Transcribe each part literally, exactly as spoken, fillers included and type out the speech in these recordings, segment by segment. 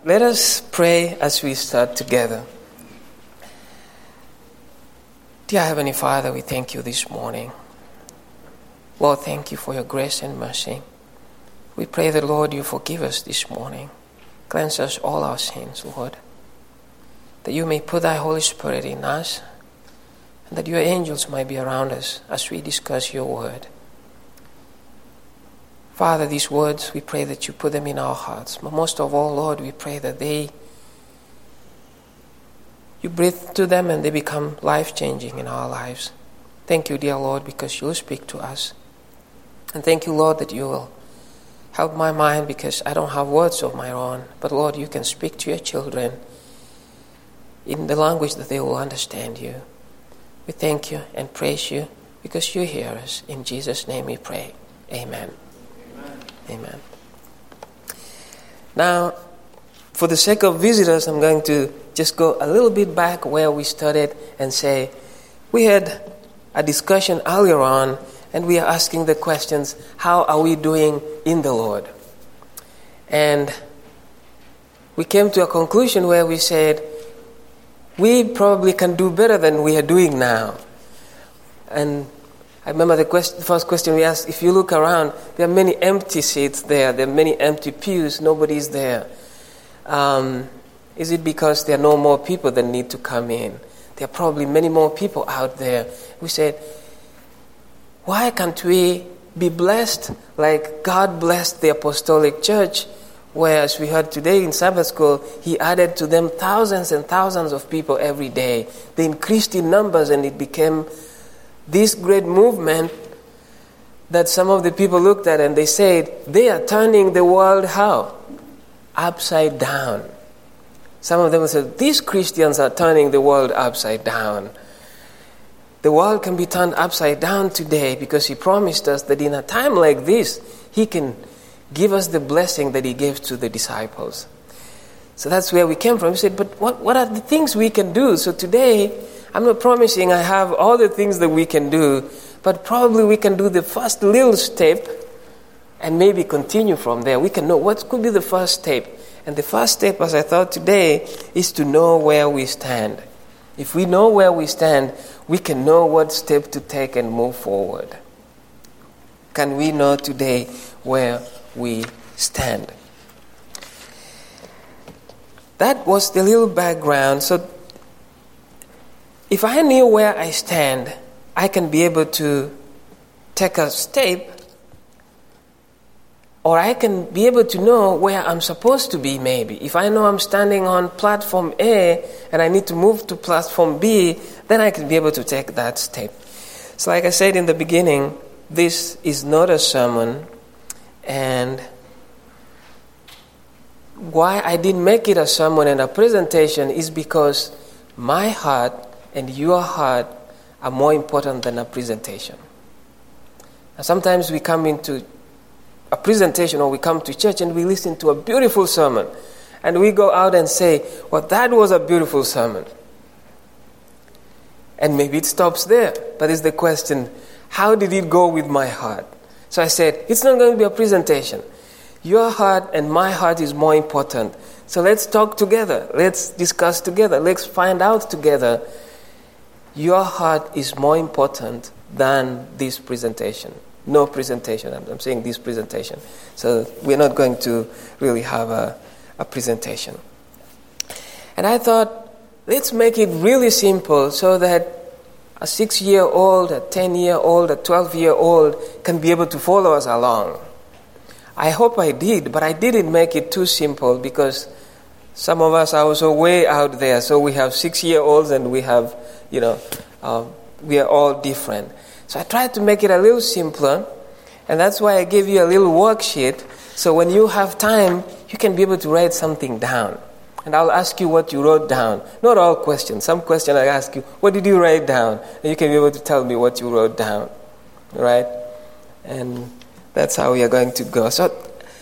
Let us pray as we start together. Dear Heavenly Father, we thank you this morning. Lord, thank you for your grace and mercy. We pray that, Lord, you forgive us this morning. Cleanse us all our sins, Lord. That you may put thy Holy Spirit in us, and that your angels might be around us as we discuss your word. Father, these words, we pray that you put them in our hearts. But most of all, Lord, we pray that they, you breathe to them and they become life-changing in our lives. Thank you, dear Lord, because you speak to us. And thank you, Lord, that you will help my mind because I don't have words of my own. But Lord, you can speak to your children in the language that they will understand you. We thank you and praise you because you hear us. In Jesus' name we pray. Amen. Amen. Now, for the sake of visitors, I'm going to just go a little bit back where we started and say, we had a discussion earlier on, and we are asking the questions, how are we doing in the Lord? And we came to a conclusion where we said, we probably can do better than we are doing now. And I remember the, quest- the first question we asked, if you look around, there are many empty seats there. There are many empty pews. Nobody's there. Um, is it because there are no more people that need to come in? There are probably many more people out there. We said, why can't we be blessed like God blessed the Apostolic Church, where, as we heard today in Sabbath school, He added to them thousands and thousands of people every day. They increased in numbers and it became this great movement that some of the people looked at and they said, they are turning the world how? Upside down. Some of them said, these Christians are turning the world upside down. The world can be turned upside down today because He promised us that in a time like this, He can give us the blessing that He gave to the disciples. So that's where we came from. We said, but what, what are the things we can do? So today, I'm not promising I have all the things that we can do, but probably we can do the first little step and maybe continue from there. We can know what could be the first step. And the first step, as I thought today, is to know where we stand. If we know where we stand, we can know what step to take and move forward. Can we know today where we stand? That was the little background. So if I knew where I stand, I can be able to take a step, or I can be able to know where I'm supposed to be maybe. If I know I'm standing on platform A and I need to move to platform B, then I can be able to take that step. So like I said in the beginning, this is not a sermon, and why I didn't make it a sermon and a presentation is because my heart and your heart are more important than a presentation. Now, sometimes we come into a presentation or we come to church and we listen to a beautiful sermon and we go out and say, well, that was a beautiful sermon. And maybe it stops there. But it's the question, how did it go with my heart? So I said, it's not going to be a presentation. Your heart and my heart is more important. So let's talk together. Let's discuss together. Let's find out together. Your heart is more important than this presentation. No presentation. I'm, I'm saying this presentation. So we're not going to really have a, a presentation. And I thought, let's make it really simple so that a six-year-old, a ten-year-old, a twelve-year-old can be able to follow us along. I hope I did, but I didn't make it too simple because some of us are also way out there. So we have six-year-olds and we have, you know, uh, we are all different. So I tried to make it a little simpler, and that's why I gave you a little worksheet. So when you have time, you can be able to write something down. And I'll ask you what you wrote down. Not all questions. Some questions I ask you, what did you write down? And you can be able to tell me what you wrote down. Right? And that's how we are going to go. So,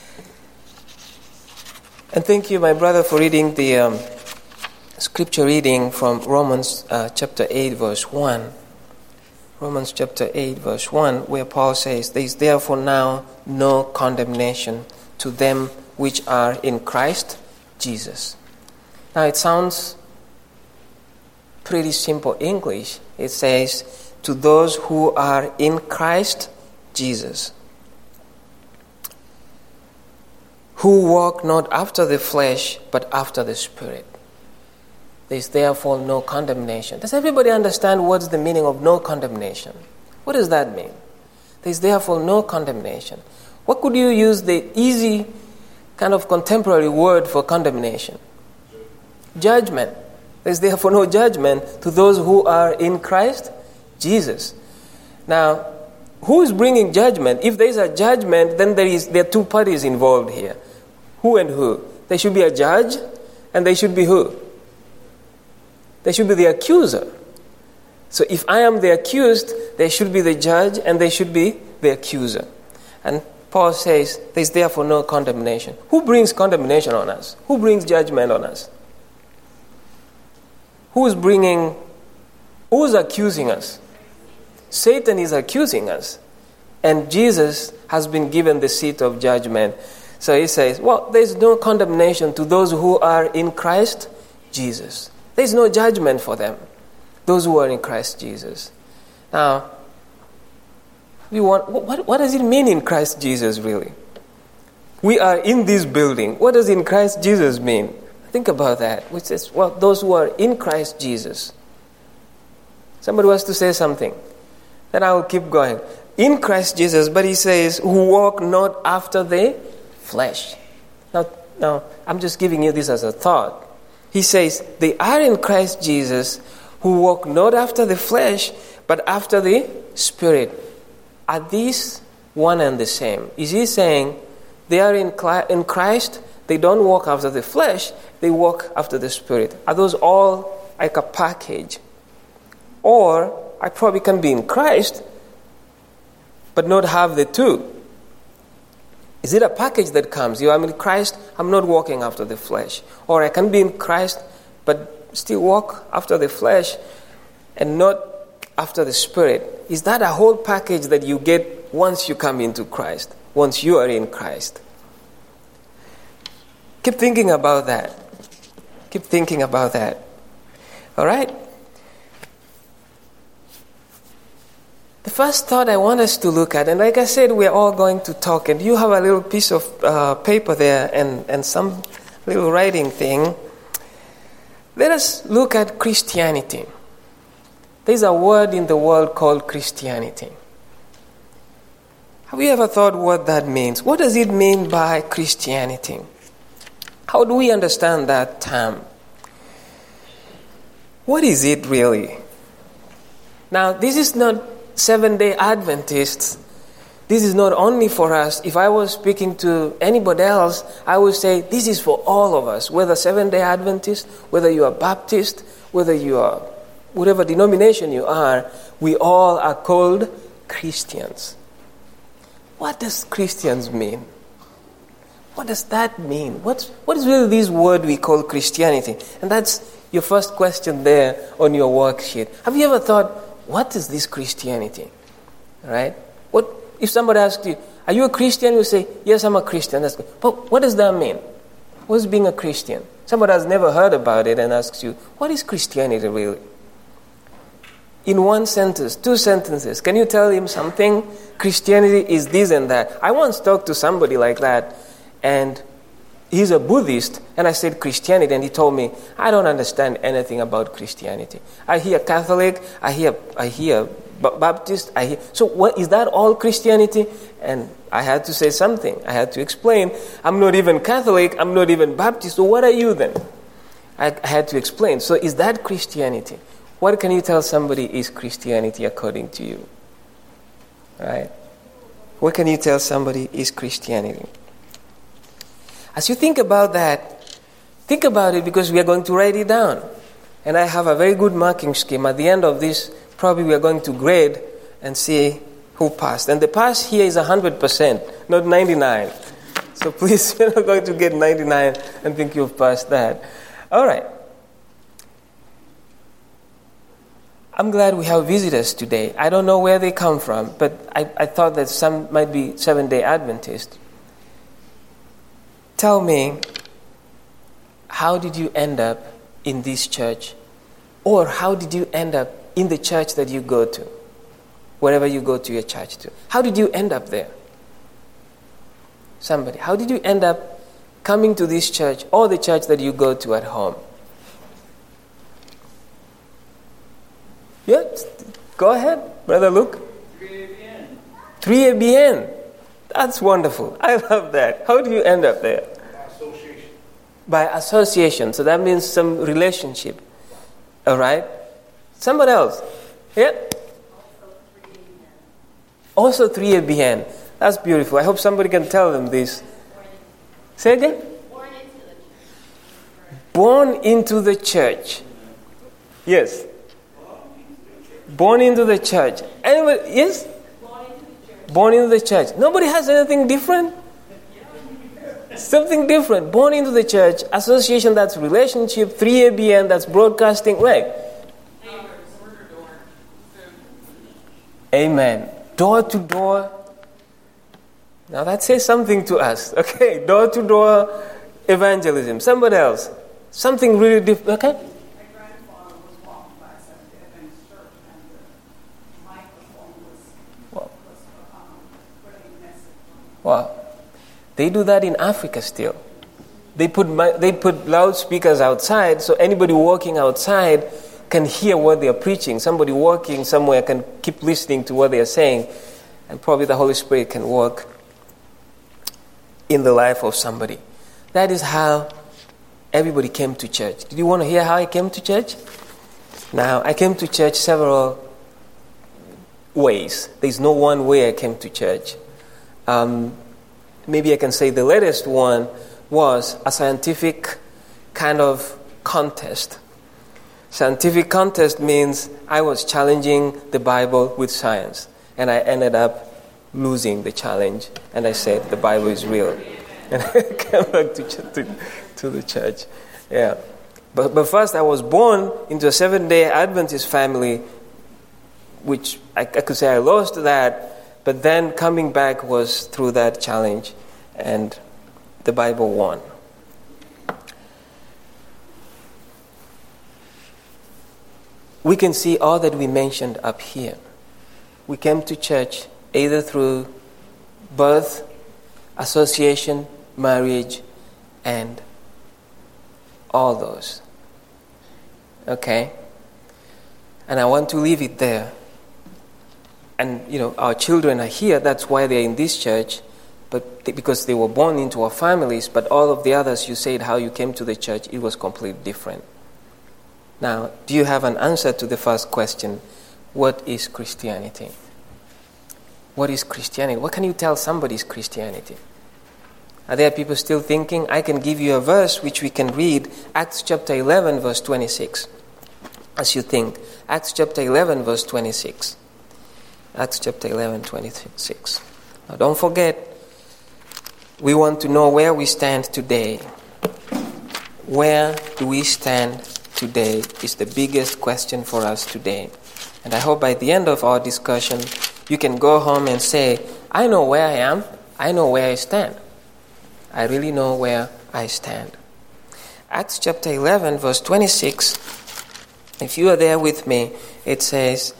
and thank you, my brother, for reading the um, scripture reading from Romans uh, chapter eight, verse one. Romans chapter eight, verse one, where Paul says, there is therefore now no condemnation to them which are in Christ Jesus. Now it sounds pretty simple English. It says, to those who are in Christ Jesus, who walk not after the flesh, but after the Spirit. There is therefore no condemnation. Does everybody understand what's the meaning of no condemnation? What does that mean? There is therefore no condemnation. What could you use the easy kind of contemporary word for condemnation? Judgment. There is therefore no judgment to those who are in Christ Jesus. Now, who is bringing judgment? If there is a judgment, then there is there are two parties involved here. Who and who? There should be a judge, and there should be who? There should be the accuser. So if I am the accused, there should be the judge, and there should be the accuser. And Paul says, there is therefore no condemnation. Who brings condemnation on us? Who brings judgment on us? Who is bringing, who is accusing us? Satan is accusing us. And Jesus has been given the seat of judgment. So he says, well, there is no condemnation to those who are in Christ Jesus. There is no judgment for them, those who are in Christ Jesus. Now, we want, what, what does it mean in Christ Jesus, really? We are in this building. What does in Christ Jesus mean? Think about that. Which says, well, those who are in Christ Jesus. Somebody wants to say something. Then I will keep going. In Christ Jesus, but he says, who walk not after the flesh. Now, now, I'm just giving you this as a thought. He says, they are in Christ Jesus, who walk not after the flesh, but after the Spirit. Are these one and the same? Is he saying they are in in Christ, they don't walk after the flesh, they walk after the Spirit? Are those all like a package? Or I probably can be in Christ, but not have the two. Is it a package that comes? You, I'm in Christ, I'm not walking after the flesh. Or I can be in Christ, but still walk after the flesh and not after the Spirit. Is that a whole package that you get once you come into Christ, once you are in Christ? Keep thinking about that. Keep thinking about that. All right? The first thought I want us to look at, and like I said, we're all going to talk, and you have a little piece of uh, paper there and, and some little writing thing. Let us look at Christianity. There's a word in the world called Christianity. Have you ever thought what that means? What does it mean by Christianity? How do we understand that term? What is it really? Now, this is not Seventh-day Adventists. This is not only for us. If I was speaking to anybody else, I would say this is for all of us, whether Seventh-day Adventist, whether you are Baptist, whether you are whatever denomination you are, we all are called Christians. What does Christians mean? What does that mean? What's, what is really this word we call Christianity? And that's your first question there on your worksheet. Have you ever thought, what is this Christianity? Right? What if somebody asks you, are you a Christian? You say, yes, I'm a Christian. That's good. But what does that mean? What is being a Christian? Somebody has never heard about it and asks you, what is Christianity really? In one sentence, two sentences, can you tell him something? Christianity is this and that. I once talked to somebody like that, and he's a Buddhist, and I said Christianity, and he told me, I don't understand anything about Christianity. I hear Catholic, I hear I hear Baptist, I hear... So what, is that all Christianity? And I had to say something. I had to explain, I'm not even Catholic, I'm not even Baptist, so what are you then? I, I had to explain. So is that Christianity? What can you tell somebody is Christianity according to you? Right? What can you tell somebody is Christianity? As you think about that, think about it because we are going to write it down. And I have a very good marking scheme. At the end of this, probably we are going to grade and see who passed. And the pass here is one hundred percent, not ninety-nine. So please, you're not going to get ninety-nine and think you've passed that. All right. I'm glad we have visitors today. I don't know where they come from, but I, I thought that some might be Seventh-day Adventists. Tell me, how did you end up in this church? Or how did you end up in the church that you go to? Wherever you go to your church to. How did you end up there? Somebody, how did you end up coming to this church or the church that you go to at home? Yeah, go ahead, Brother Luke. three A B N. three A B N. That's wonderful. I love that. How do you end up there? By association. By association. So that means some relationship. All right? Somebody else. Yeah? Also three A B N. That's beautiful. I hope somebody can tell them this. Say again? Born into the church. Yes. Born into the church. Anybody? Yes? Born into the church. Nobody has anything different? Something different. Born into the church. Association, that's relationship. three A B N, that's broadcasting. Right. Amen. Door to door. Now that says something to us. Okay. Door to door evangelism. Somebody else. Something really different. Okay. Wow. They do that in Africa still. They put they put loudspeakers outside so anybody walking outside can hear what they are preaching. Somebody walking somewhere can keep listening to what they are saying, and probably the Holy Spirit can work in the life of somebody. That is how everybody came to church. Did you want to hear how I came to church? Now, I came to church several ways. There's no one way I came to church. Um, maybe I can say the latest one was a scientific kind of contest. Scientific contest means I was challenging the Bible with science, and I ended up losing the challenge, and I said the Bible is real, and I came back to, to, to the church. Yeah, but but first I was born into a Seventh-day Adventist family, which I, I could say I lost that. But then coming back was through that challenge, and the Bible won. We can see all that we mentioned up here. We came to church either through birth, association, marriage, and all those. Okay? And I want to leave it there. And, you know, our children are here, that's why they're in this church, but they, because they were born into our families, but all of the others, you said how you came to the church, it was completely different. Now, do you have an answer to the first question? What is Christianity? What is Christianity? What can you tell somebody is Christianity? Are there people still thinking? I can give you a verse which we can read, Acts chapter eleven, verse twenty-six, as you think. Acts chapter eleven, verse twenty-six. Acts chapter eleven, twenty-six. Now don't forget, we want to know where we stand today. Where do we stand today is the biggest question for us today. And I hope by the end of our discussion, you can go home and say, I know where I am. I know where I stand. I really know where I stand. Acts chapter eleven, verse twenty-six. If you are there with me, it says,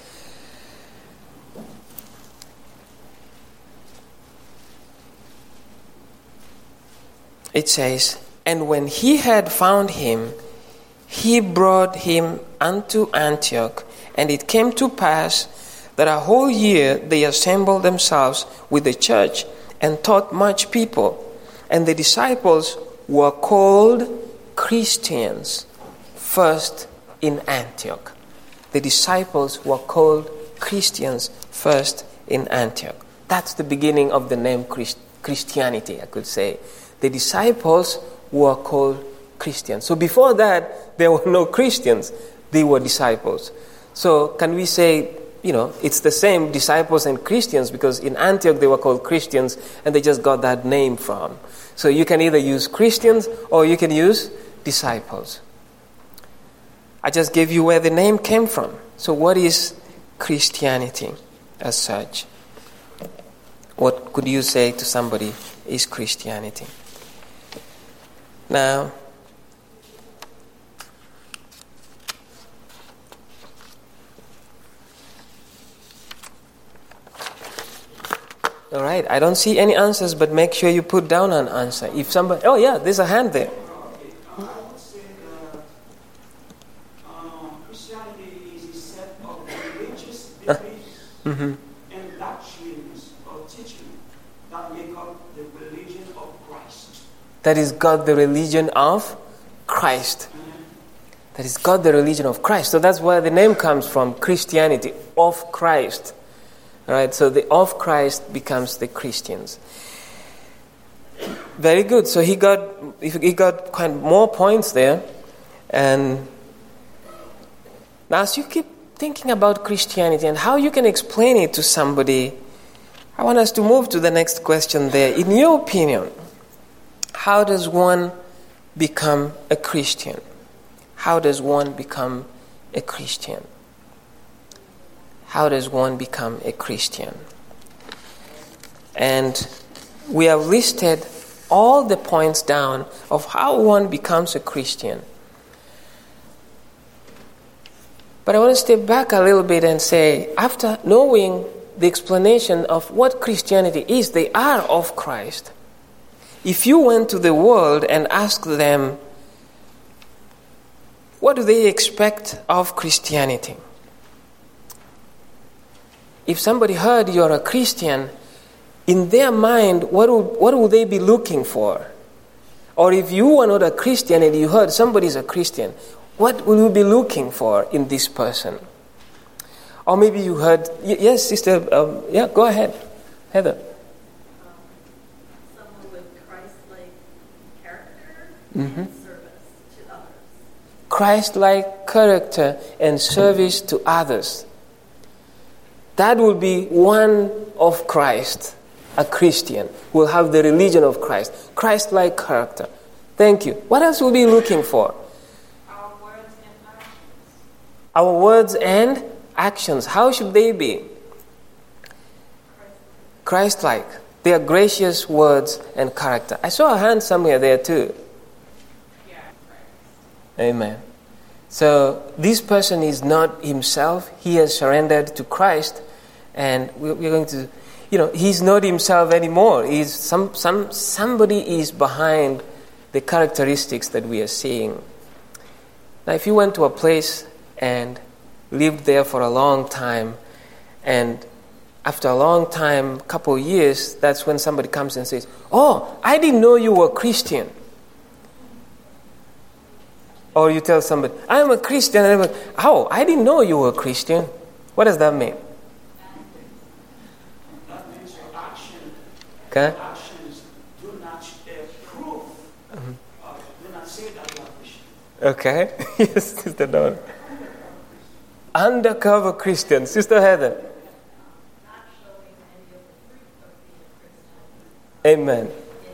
It says, and when he had found him, he brought him unto Antioch. And it came to pass that a whole year they assembled themselves with the church and taught much people. And the disciples were called Christians first in Antioch. The disciples were called Christians first in Antioch. That's the beginning of the name Christ- Christianity, I could say. The disciples were called Christians. So before that, there were no Christians. They were disciples. So can we say, you know, it's the same, disciples and Christians, because in Antioch they were called Christians and they just got that name from. So you can either use Christians or you can use disciples. I just gave you where the name came from. So what is Christianity as such? What could you say to somebody is Christianity? Now, All right, I don't see any answers, but make sure you put down an answer. If somebody, oh yeah, there's a hand there. Okay, um, I would say that um, Christianity is a set of religious beliefs Mm-hmm. and doctrines or teaching that make up the religion of Christ. That is God, the religion of Christ. That is God, the religion of Christ. So that's where the name comes from, Christianity, of Christ. All right, so the of Christ becomes the Christians. Very good. So he got he got kind of more points there. And now as you keep thinking about Christianity and how you can explain it to somebody, I want us to move to the next question there. In your opinion, how does one become a Christian? How does one become a Christian? How does one become a Christian? And we have listed all the points down of how one becomes a Christian. But I want to step back a little bit and say, after knowing the explanation of what Christianity is, they are of Christ. If you went to the world and asked them, what do they expect of Christianity? If somebody heard you're a Christian, in their mind, what would, what would they be looking for? Or if you were not a Christian and you heard somebody's a Christian, what will you be looking for in this person? Or maybe you heard, yes, sister, um, yeah, go ahead, Heather. Um, someone with Christ-like character Mm-hmm. and service to others. Christ-like character and service to others. That will be one of Christ, a Christian, will have the religion of Christ, Christ-like character. Thank you. What else will we be looking for? Our words and actions. Our words and actions. How should they be? Christ-like. They are gracious words and character. I saw a hand somewhere there too. Yeah, right. Amen. So this person is not himself. He has surrendered to Christ. And we're going to, you know, he's not himself anymore. He's some, some, somebody is behind the characteristics that we are seeing. Now, if you went to a place and lived there for a long time, and after a long time, a couple of years, that's when somebody comes and says, "Oh, I didn't know you were Christian." Or you tell somebody, "I'm a Christian," and I'm like, "Oh, I didn't know you were a Christian." What does that mean? Okay. Actions do not uh, prove, Mm-hmm. uh, do not say that you are Christian. Okay. Yes, Sister Dawn. Undercover Christian. Sister Heather. Not showing any of the fruit of being a Christian. Amen.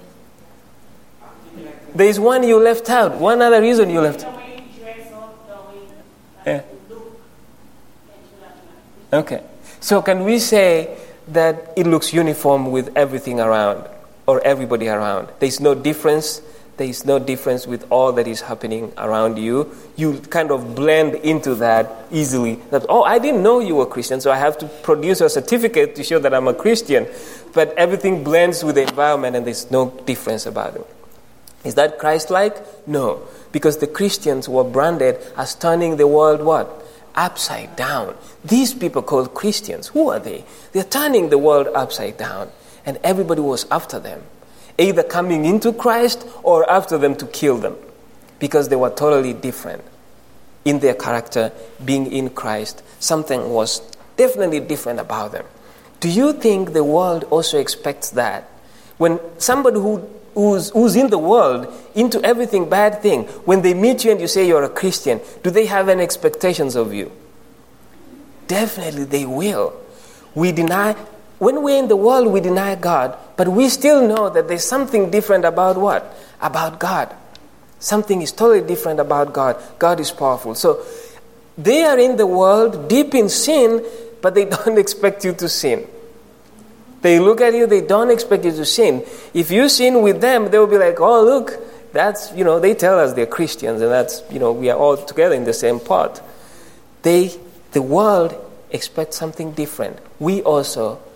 There is one you left out. One other reason you left The out. way you dress up, the way like, Yeah. you look, and you like, Okay. So can we say that it looks uniform with everything around or everybody around? There is no difference. There is no difference with all that is happening around you. You kind of blend into that easily. That, oh, I didn't know you were Christian, so I have to produce a certificate to show that I'm a Christian. But everything blends with the environment and there's no difference about it. Is that Christ-like? No. Because the Christians were branded as turning the world what? Upside down. These people called Christians, who are they? They're turning the world upside down. And everybody was after them. Either coming into Christ or after them to kill them. Because they were totally different in their character, being in Christ. Something was definitely different about them. Do you think the world also expects that? When somebody who Who's, who's in the world, into everything bad thing, when they meet you and you say you're a Christian, do they have any expectations of you? Definitely they will. We deny, when we're in the world, we deny God, but we still know that there's something different about what? About God. Something is totally different about God. God is powerful. So they are in the world, deep in sin, but they don't expect you to sin. They look at you, they don't expect you to sin. If you sin with them, they will be like, oh, look, that's, you know, they tell us they're Christians, and that's, you know, we are all together in the same pot. They, the world expects something different. We also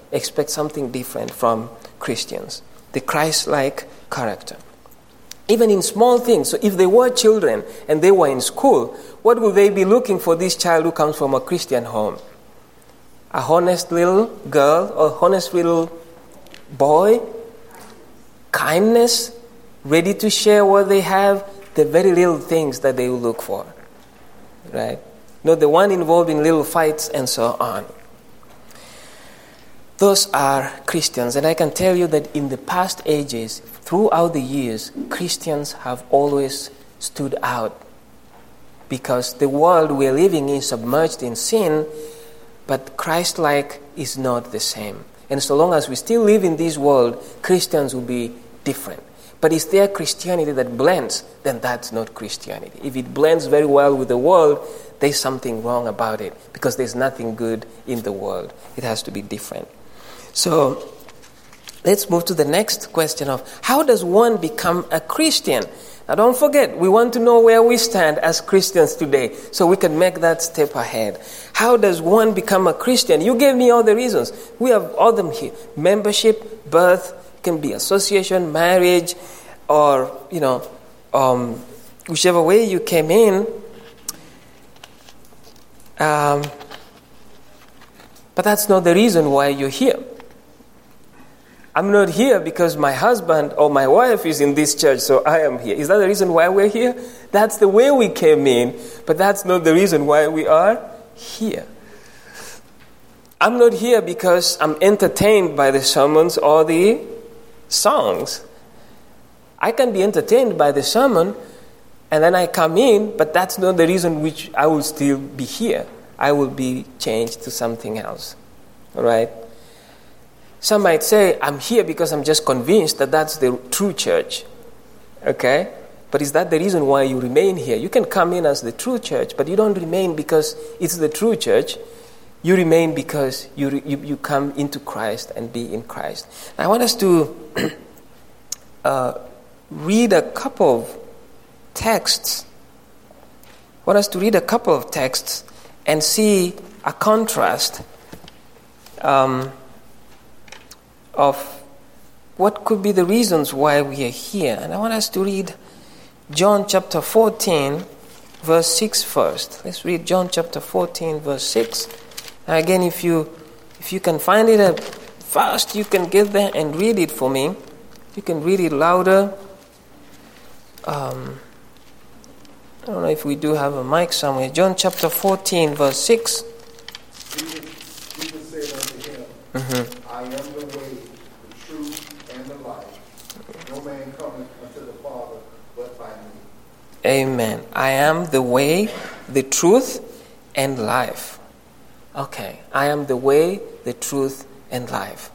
expect something different from Christians. The Christ-like character. Even in small things. So if they were children and they were in school, what would they be looking for this child who comes from a Christian home? A honest little girl or honest little boy? Kindness? Ready to share what they have? The very little things that they will look for. Right? Not the one involved in little fights and so on. Those are Christians. And I can tell you that in the past ages, throughout the years, Christians have always stood out. Because the world we're living in is submerged in sin, but Christ-like is not the same. And so long as we still live in this world, Christians will be different. But is there Christianity that blends? Then that's not Christianity. If it blends very well with the world, there's something wrong about it, because there's nothing good in the world. It has to be different. So let's move to the next question of how does one become a Christian? Now don't forget, we want to know where we stand as Christians today so we can make that step ahead. How does one become a Christian? You gave me all the reasons. We have all them here. Membership, birth, can be association, marriage, or, you know, um, whichever way you came in. Um, but that's not the reason why you're here. I'm not here because my husband or my wife is in this church, so I am here. Is that the reason why we're here? That's the way we came in, but that's not the reason why we are here. I'm not here because I'm entertained by the sermons or the songs. I can be entertained by the sermon and then I come in, but that's not the reason which I will still be here. I will be changed to something else. All right? Some might say, I'm here because I'm just convinced that that's the true church. Okay? But is that the reason why you remain here? You can come in as the true church, but you don't remain because it's the true church. You remain because you you, you come into Christ and be in Christ. Now, I want us to uh, read a couple of texts. I want us to read a couple of texts and see a contrast um, of what could be the reasons why we are here. And I want us to read John chapter fourteen, verse six first. Let's read John chapter fourteen, verse six. Now again, if you if you can find it uh, fast, you can get there and read it for me. You can read it louder. Um, I don't know if we do have a mic somewhere. John chapter fourteen, verse six. Jesus, Jesus said unto him, Mm-hmm. I am the way, the truth, and the life. No man cometh unto the Father but by me. Amen. I am the way, the truth, and life. Okay. I am the way, the truth, and life.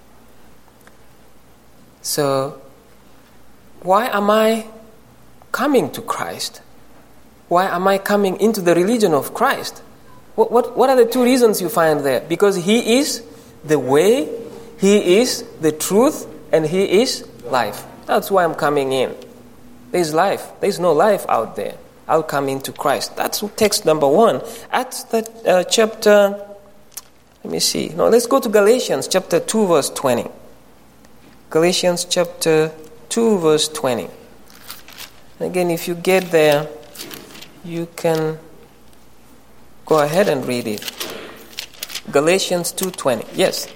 So, why am I coming to Christ? Why am I coming into the religion of Christ? What, what, what are the two reasons you find there? Because He is the way, He is the truth, and He is life. That's why I'm coming in. There's life. There's no life out there. I'll come into Christ. That's text number one. Acts the, uh, chapter, let me see. No, let's go to Galatians chapter two, verse twenty. Galatians chapter two, verse twenty. Again, if you get there, you can go ahead and read it. Galatians two twenty. Yes.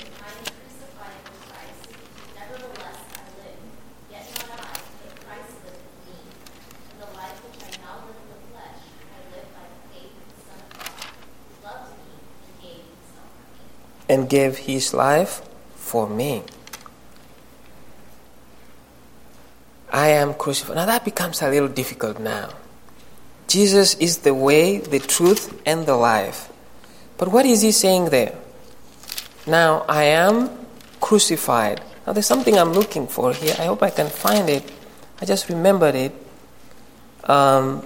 And gave His life for me. I am crucified. Now that becomes a little difficult now. Jesus is the way, the truth, and the life. But what is He saying there? Now I am crucified. Now there's something I'm looking for here. I hope I can find it. I just remembered it. Um,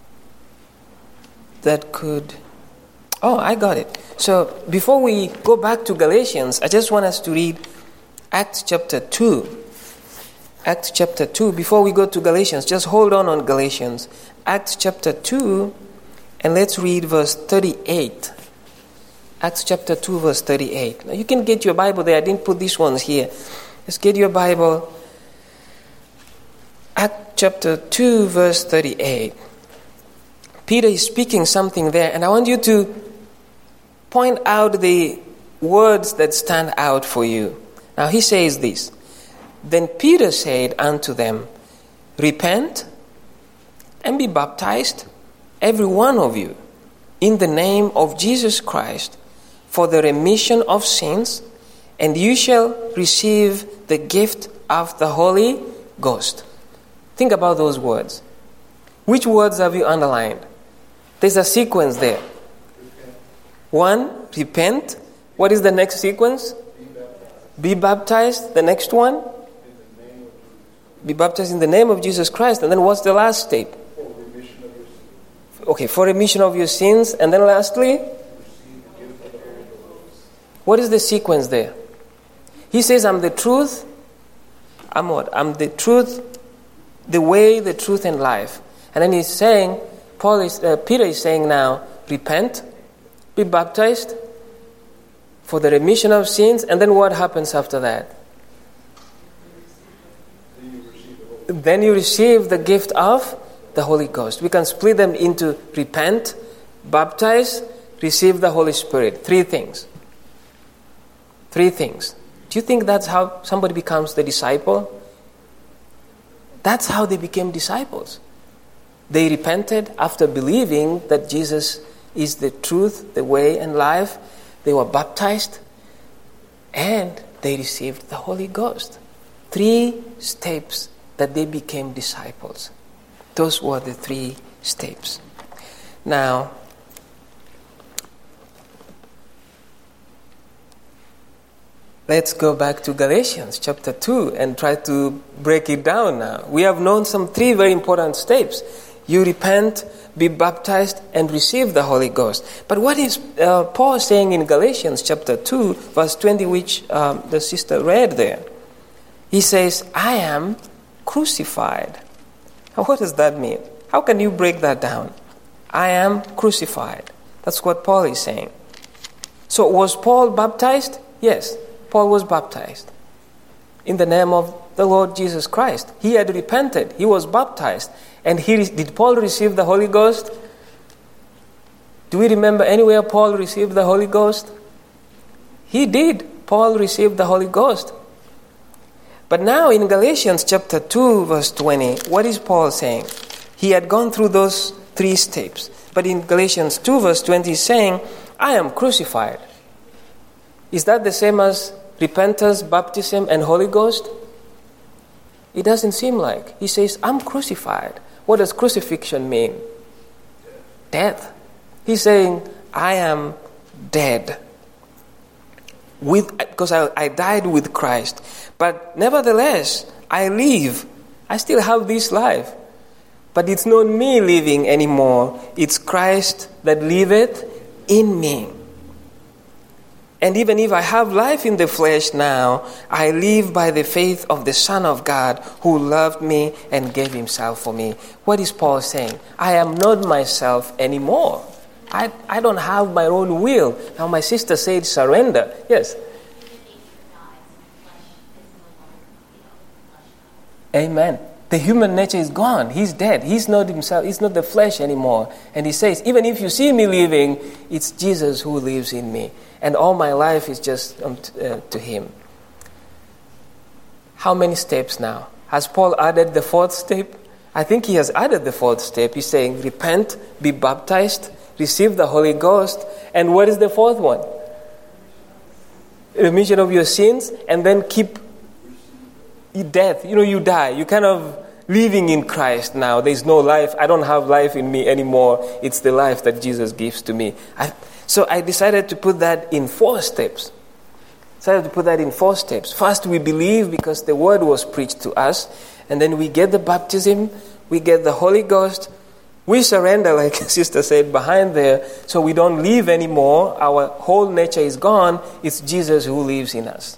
that could... Oh, I got it. So before we go back to Galatians, I just want us to read Acts chapter two. Acts chapter two. Before we go to Galatians, just hold on on Galatians. Acts chapter two, and let's read verse thirty-eight. Acts chapter two, verse thirty-eight. Now you can get your Bible there. I didn't put these ones here. Let's get your Bible. Acts chapter two, verse thirty-eight. Peter is speaking something there, and I want you to point out the words that stand out for you. Now he says this. Then Peter said unto them, Repent and be baptized, every one of you, in the name of Jesus Christ, for the remission of sins, and you shall receive the gift of the Holy Ghost. Think about those words. Which words have you underlined? There's a sequence there. One, repent. What is the next sequence? Be baptized. The next one? Be baptized in the name of Jesus Christ. And then what's the last step? Okay, for remission of your sins. And then lastly? What is the sequence there? He says, I'm the truth. I'm what? I'm the truth, the way, the truth, and life. And then he's saying, Paul is, uh, Peter is saying now, repent, be baptized for the remission of sins. And then what happens after that? Then you receive the gift of the Holy Ghost. We can split them into repent, baptize, receive the Holy Spirit. Three things. Three things. Do you think that's how somebody becomes the disciple? That's how they became disciples. They repented after believing that Jesus is the truth, the way, and life. They were baptized and they received the Holy Ghost. Three steps that they became disciples. Those were the three steps. Now, let's go back to Galatians chapter two and try to break it down now. We have known some three very important steps. You repent, be baptized, and receive the Holy Ghost. But what is uh, Paul saying in Galatians chapter two, verse twenty, which um, the sister read there? He says, I am crucified. Now, what does that mean? How can you break that down? I am crucified. That's what Paul is saying. So was Paul baptized? Yes, Paul was baptized in the name of the Lord Jesus Christ. He had repented. He was baptized. And he, did Paul receive the Holy Ghost? Do we remember anywhere Paul received the Holy Ghost? He did. Paul received the Holy Ghost. But now in Galatians chapter two, verse twenty, what is Paul saying? He had gone through those three steps. But in Galatians two, verse twenty, he's saying, I am crucified. Is that the same as repentance, baptism, and Holy Ghost? It doesn't seem like. He says, I'm crucified. What does crucifixion mean? Death. He's saying, I am dead. With, because I, I died with Christ. But nevertheless, I live. I still have this life. But it's not me living anymore. It's Christ that liveth in me. And even if I have life in the flesh now, I live by the faith of the Son of God who loved me and gave himself for me. What is Paul saying? I am not myself anymore. I, I don't have my own will. Now my sister said surrender. Yes. Amen. The human nature is gone. He's dead. He's not himself. He's not the flesh anymore. And he says, even if you see me living, it's Jesus who lives in me. And all my life is just um, t- uh, to him. How many steps now? Has Paul added the fourth step? I think he has added the fourth step. He's saying, repent, be baptized, receive the Holy Ghost. And what is the fourth one? Remission of your sins, and then keep death. You know, you die. You kind of living in Christ now. There's no life. I don't have life in me anymore. It's the life that Jesus gives to me. I, so I decided to put that in four steps. Decided to put that in four steps. First, we believe because the word was preached to us. And then we get the baptism. We get the Holy Ghost. We surrender, like Sister said, behind there. So we don't live anymore. Our whole nature is gone. It's Jesus who lives in us.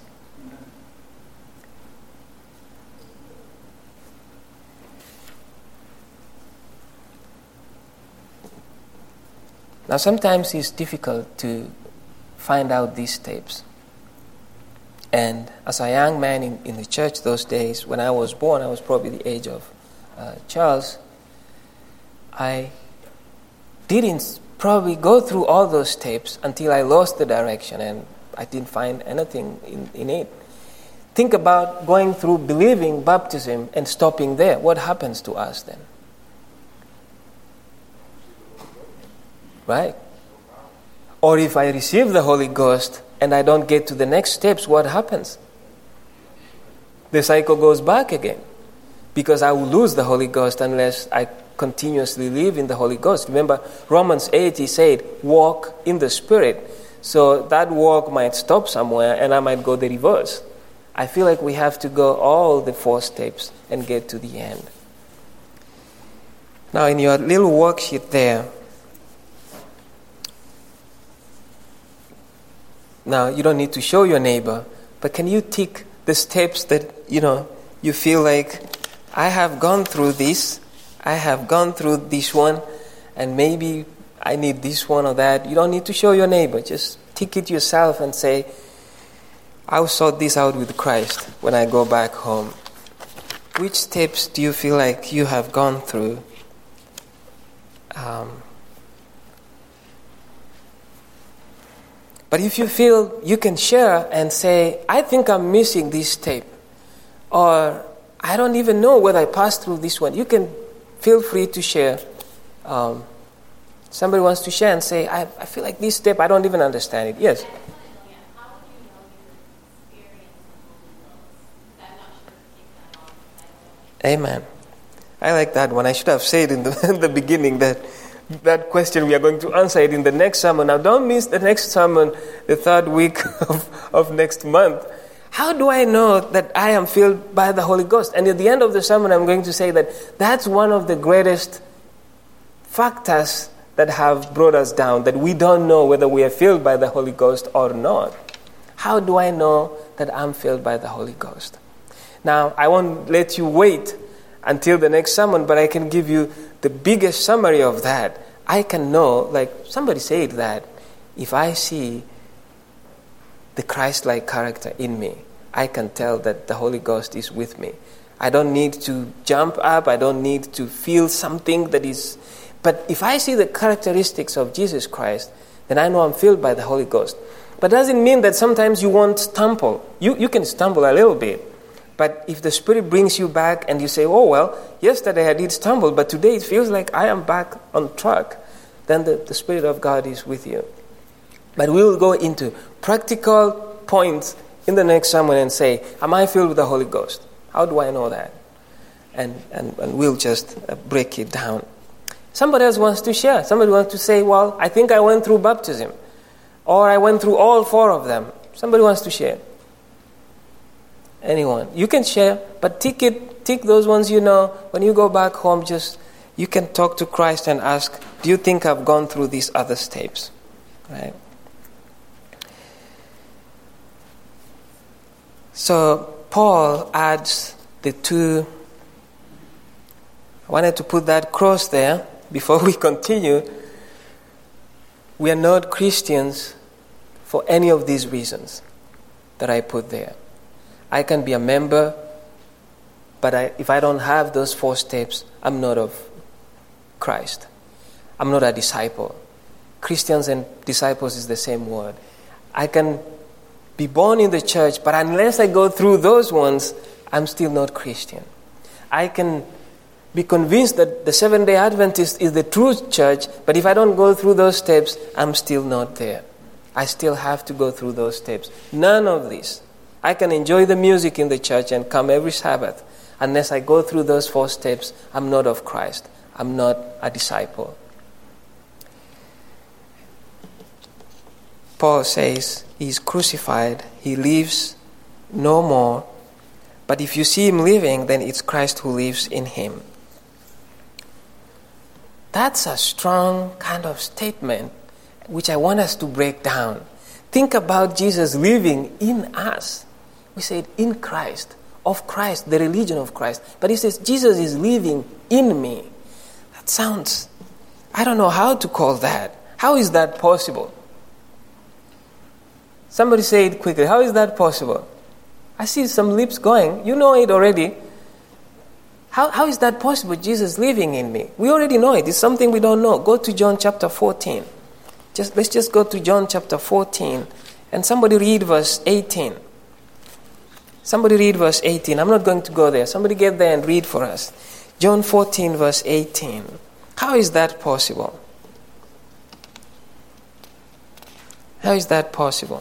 Now, sometimes it's difficult to find out these tapes. And as a young man in, in the church those days, when I was born, I was probably the age of uh, Charles, I didn't probably go through all those tapes until I lost the direction and I didn't find anything in, in it. Think about going through believing baptism and stopping there. What happens to us then? Right? Or if I receive the Holy Ghost and I don't get to the next steps, what happens? The cycle goes back again. Because I will lose the Holy Ghost unless I continuously live in the Holy Ghost. Remember, Romans eight, he said, walk in the Spirit. So that walk might stop somewhere and I might go the reverse. I feel like we have to go all the four steps and get to the end. Now, in your little worksheet there, now you don't need to show your neighbor, but can you tick the steps that, you know, you feel like, I have gone through this, I have gone through this one, and maybe I need this one or that. You don't need to show your neighbor. Just tick it yourself and say, I'll sort this out with Christ when I go back home. Which steps do you feel like you have gone through? Um, but if you feel you can share and say, I think I'm missing this step, or I don't even know whether I passed through this one, you can feel free to share. Um, somebody wants to share and say, I, I feel like this step, I don't even understand it. Yes? Amen. I like that one. I should have said in the, in the beginning that that question we are going to answer it in the next sermon. Now don't miss the next sermon, the third week of, of next month. How do I know that I am filled by the Holy Ghost? And at the end of the sermon, I'm going to say that that's one of the greatest factors that have brought us down, that we don't know whether we are filled by the Holy Ghost or not. How do I know that I'm filled by the Holy Ghost? Now, I won't let you wait until the next sermon, but I can give you the biggest summary of that. I can know, like somebody said that, if I see the Christ-like character in me, I can tell that the Holy Ghost is with me. I don't need to jump up. I don't need to feel something that is... But if I see the characteristics of Jesus Christ, then I know I'm filled by the Holy Ghost. But it doesn't mean that sometimes you won't stumble. You, you can stumble a little bit. But if the Spirit brings you back and you say, oh, well, yesterday I did stumble, but today it feels like I am back on track, then the, the Spirit of God is with you. But we will go into practical points in the next sermon and say, am I filled with the Holy Ghost? How do I know that? And, and, and we'll just break it down. Somebody else wants to share. Somebody wants to say, well, I think I went through baptism. Or I went through all four of them. Somebody wants to share. Anyone. You can share, but tick it, tick those ones you know. When you go back home, just you can talk to Christ and ask, do you think I've gone through these other steps? Right? So Paul adds the two. I wanted to put that cross there before we continue. We are not Christians for any of these reasons that I put there. I can be a member, but I, if I don't have those four steps, I'm not of Christ. I'm not a disciple. Christians and disciples is the same word. I can be born in the church, but unless I go through those ones, I'm still not Christian. I can be convinced that the Seventh-day Adventist is the true church, but if I don't go through those steps, I'm still not there. I still have to go through those steps. None of this. I can enjoy the music in the church and come every Sabbath. Unless I go through those four steps, I'm not of Christ. I'm not a disciple. Paul says he's crucified. He lives no more. But if you see him living, then it's Christ who lives in him. That's a strong kind of statement which I want us to break down. Think about Jesus living in us. We said in Christ, of Christ, the religion of Christ. But he says Jesus is living in me. That sounds, I don't know how to call that. How is that possible? Somebody say it quickly. How is that possible? I see some lips going. You know it already. How, how is that possible? Jesus living in me. We already know it. It's something we don't know. Go to John chapter fourteen. Just let's just go to John chapter fourteen, and somebody read verse eighteen. Somebody read verse eighteen. I'm not going to go there. Somebody get there and read for us. John fourteen verse eighteen. How is that possible? How is that possible?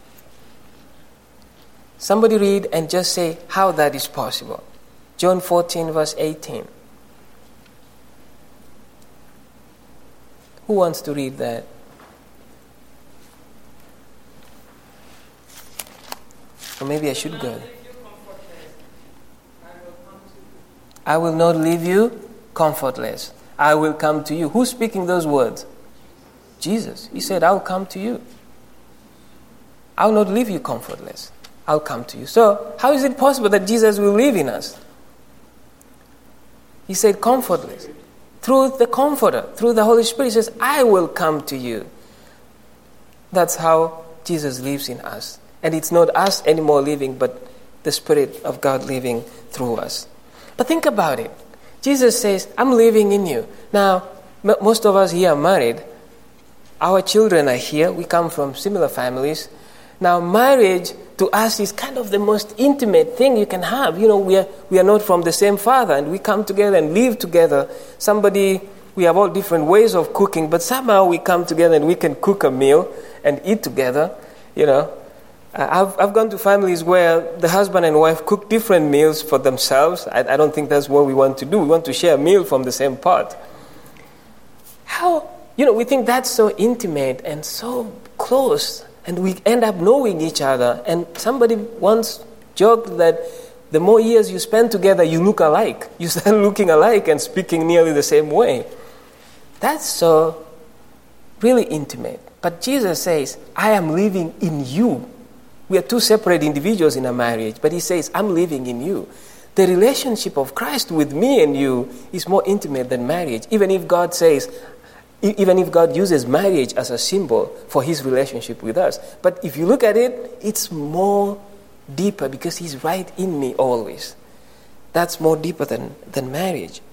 Somebody read and just say how that is possible. John fourteen verse eighteen. Who wants to read that? Or maybe I should go. I will not leave you comfortless. I will come to you. Who's speaking those words? Jesus. He said, I'll come to you. I'll not leave you comfortless. I'll come to you. So, how is it possible that Jesus will live in us? He said, comfortless. Through the Comforter, through the Holy Spirit, he says, I will come to you. That's how Jesus lives in us. And it's not us anymore living, but the Spirit of God living through us. But think about it. Jesus says, I'm living in you. Now, m- most of us here are married. Our children are here. We come from similar families. Now, marriage to us is kind of the most intimate thing you can have. You know, we are we are not from the same father, and we come together and live together. Somebody, we have all different ways of cooking, but somehow we come together and we can cook a meal and eat together. You know, I've I've gone to families where the husband and wife cook different meals for themselves. I, I don't think that's what we want to do. We want to share a meal from the same pot. How, you know, we think that's so intimate and so close. And we end up knowing each other. And somebody once joked that the more years you spend together, you look alike. You start looking alike and speaking nearly the same way. That's so really intimate. But Jesus says, I am living in you. We are two separate individuals in a marriage. But he says, I'm living in you. The relationship of Christ with me and you is more intimate than marriage. Even if God says, Even if God uses marriage as a symbol for his relationship with us. But if you look at it, it's more deeper because he's right in me always. That's more deeper than, than marriage.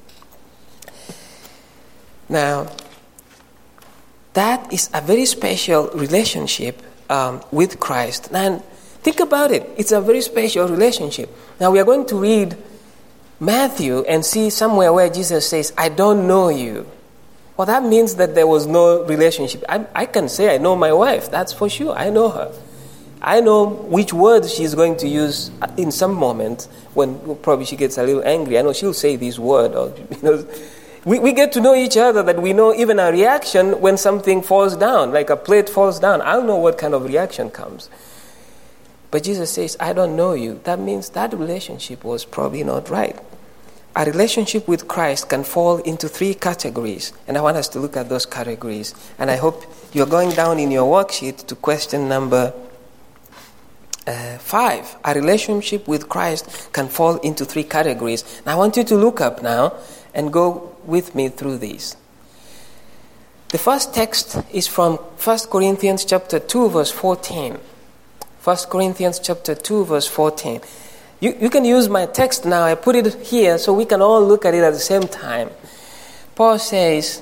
Now, that is a very special relationship um, with Christ. And think about it. It's a very special relationship. Now, we are going to read Matthew and see somewhere where Jesus says, I don't know you. Well, that means that there was no relationship. I, I can say I know my wife. That's for sure. I know her. I know which words she's going to use in some moment when probably she gets a little angry. I know she'll say this word. Or, you know, we, we get to know each other that we know even a reaction when something falls down, like a plate falls down. I'll know what kind of reaction comes. But Jesus says, I don't know you. That means that relationship was probably not right. A relationship with Christ can fall into three categories, and I want us to look at those categories. And I hope you're going down in your worksheet to question number uh, five. A relationship with Christ can fall into three categories. And I want you to look up now and go with me through these. The first text is from First Corinthians chapter two, verse fourteen. First Corinthians chapter two, verse fourteen. You, you can use my text now. I put it here so we can all look at it at the same time. Paul says,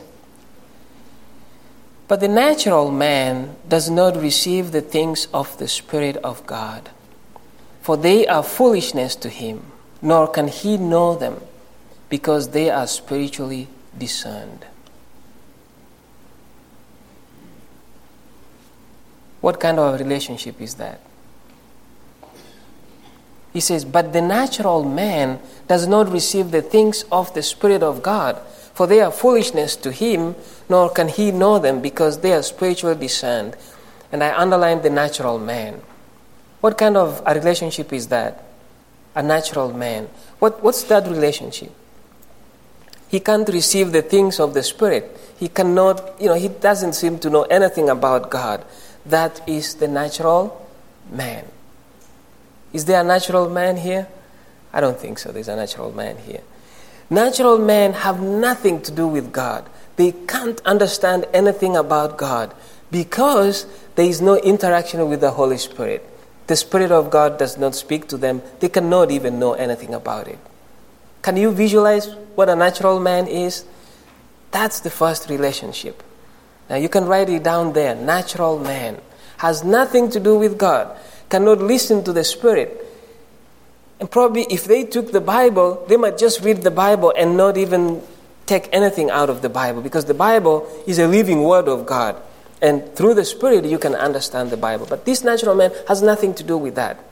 but the natural man does not receive the things of the Spirit of God, for they are foolishness to him, nor can he know them, because they are spiritually discerned. What kind of a relationship is that? He says, but the natural man does not receive the things of the Spirit of God, for they are foolishness to him, nor can he know them, because they are spiritually discerned. And I underline the natural man. What kind of a relationship is that? A natural man. What, what's that relationship? He can't receive the things of the Spirit. He cannot, you know, he doesn't seem to know anything about God. That is the natural man. Is there a natural man here? I don't think so. There's a natural man here. Natural men have nothing to do with God. They can't understand anything about God. Because there is no interaction with the Holy Spirit. The Spirit of God does not speak to them. They cannot even know anything about it. Can you visualize what a natural man is? That's the first relationship. Now you can write it down there. Natural man. Has nothing to do with God. Cannot listen to the Spirit. And probably if they took the Bible, they might just read the Bible and not even take anything out of the Bible. Because the Bible is a living word of God. And through the Spirit you can understand the Bible. But this natural man has nothing to do with that.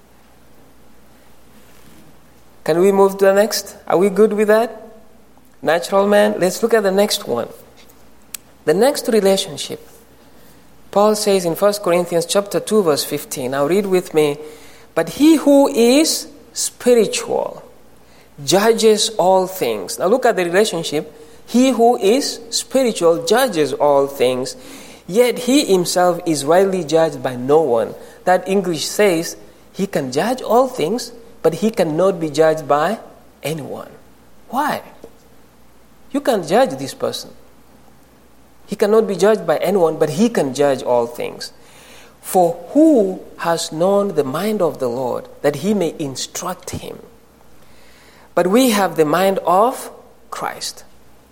Can we move to the next? Are we good with that? Natural man. Let's look at the next one. The next relationship. Paul says in First Corinthians chapter two verse fifteen. Now read with me. But he who is spiritual judges all things. Now look at the relationship. He who is spiritual judges all things, yet he himself is rightly judged by no one. That English says he can judge all things, but he cannot be judged by anyone. Why? You can't judge this person. He cannot be judged by anyone, but he can judge all things. For who has known the mind of the Lord, that he may instruct him? But we have the mind of Christ.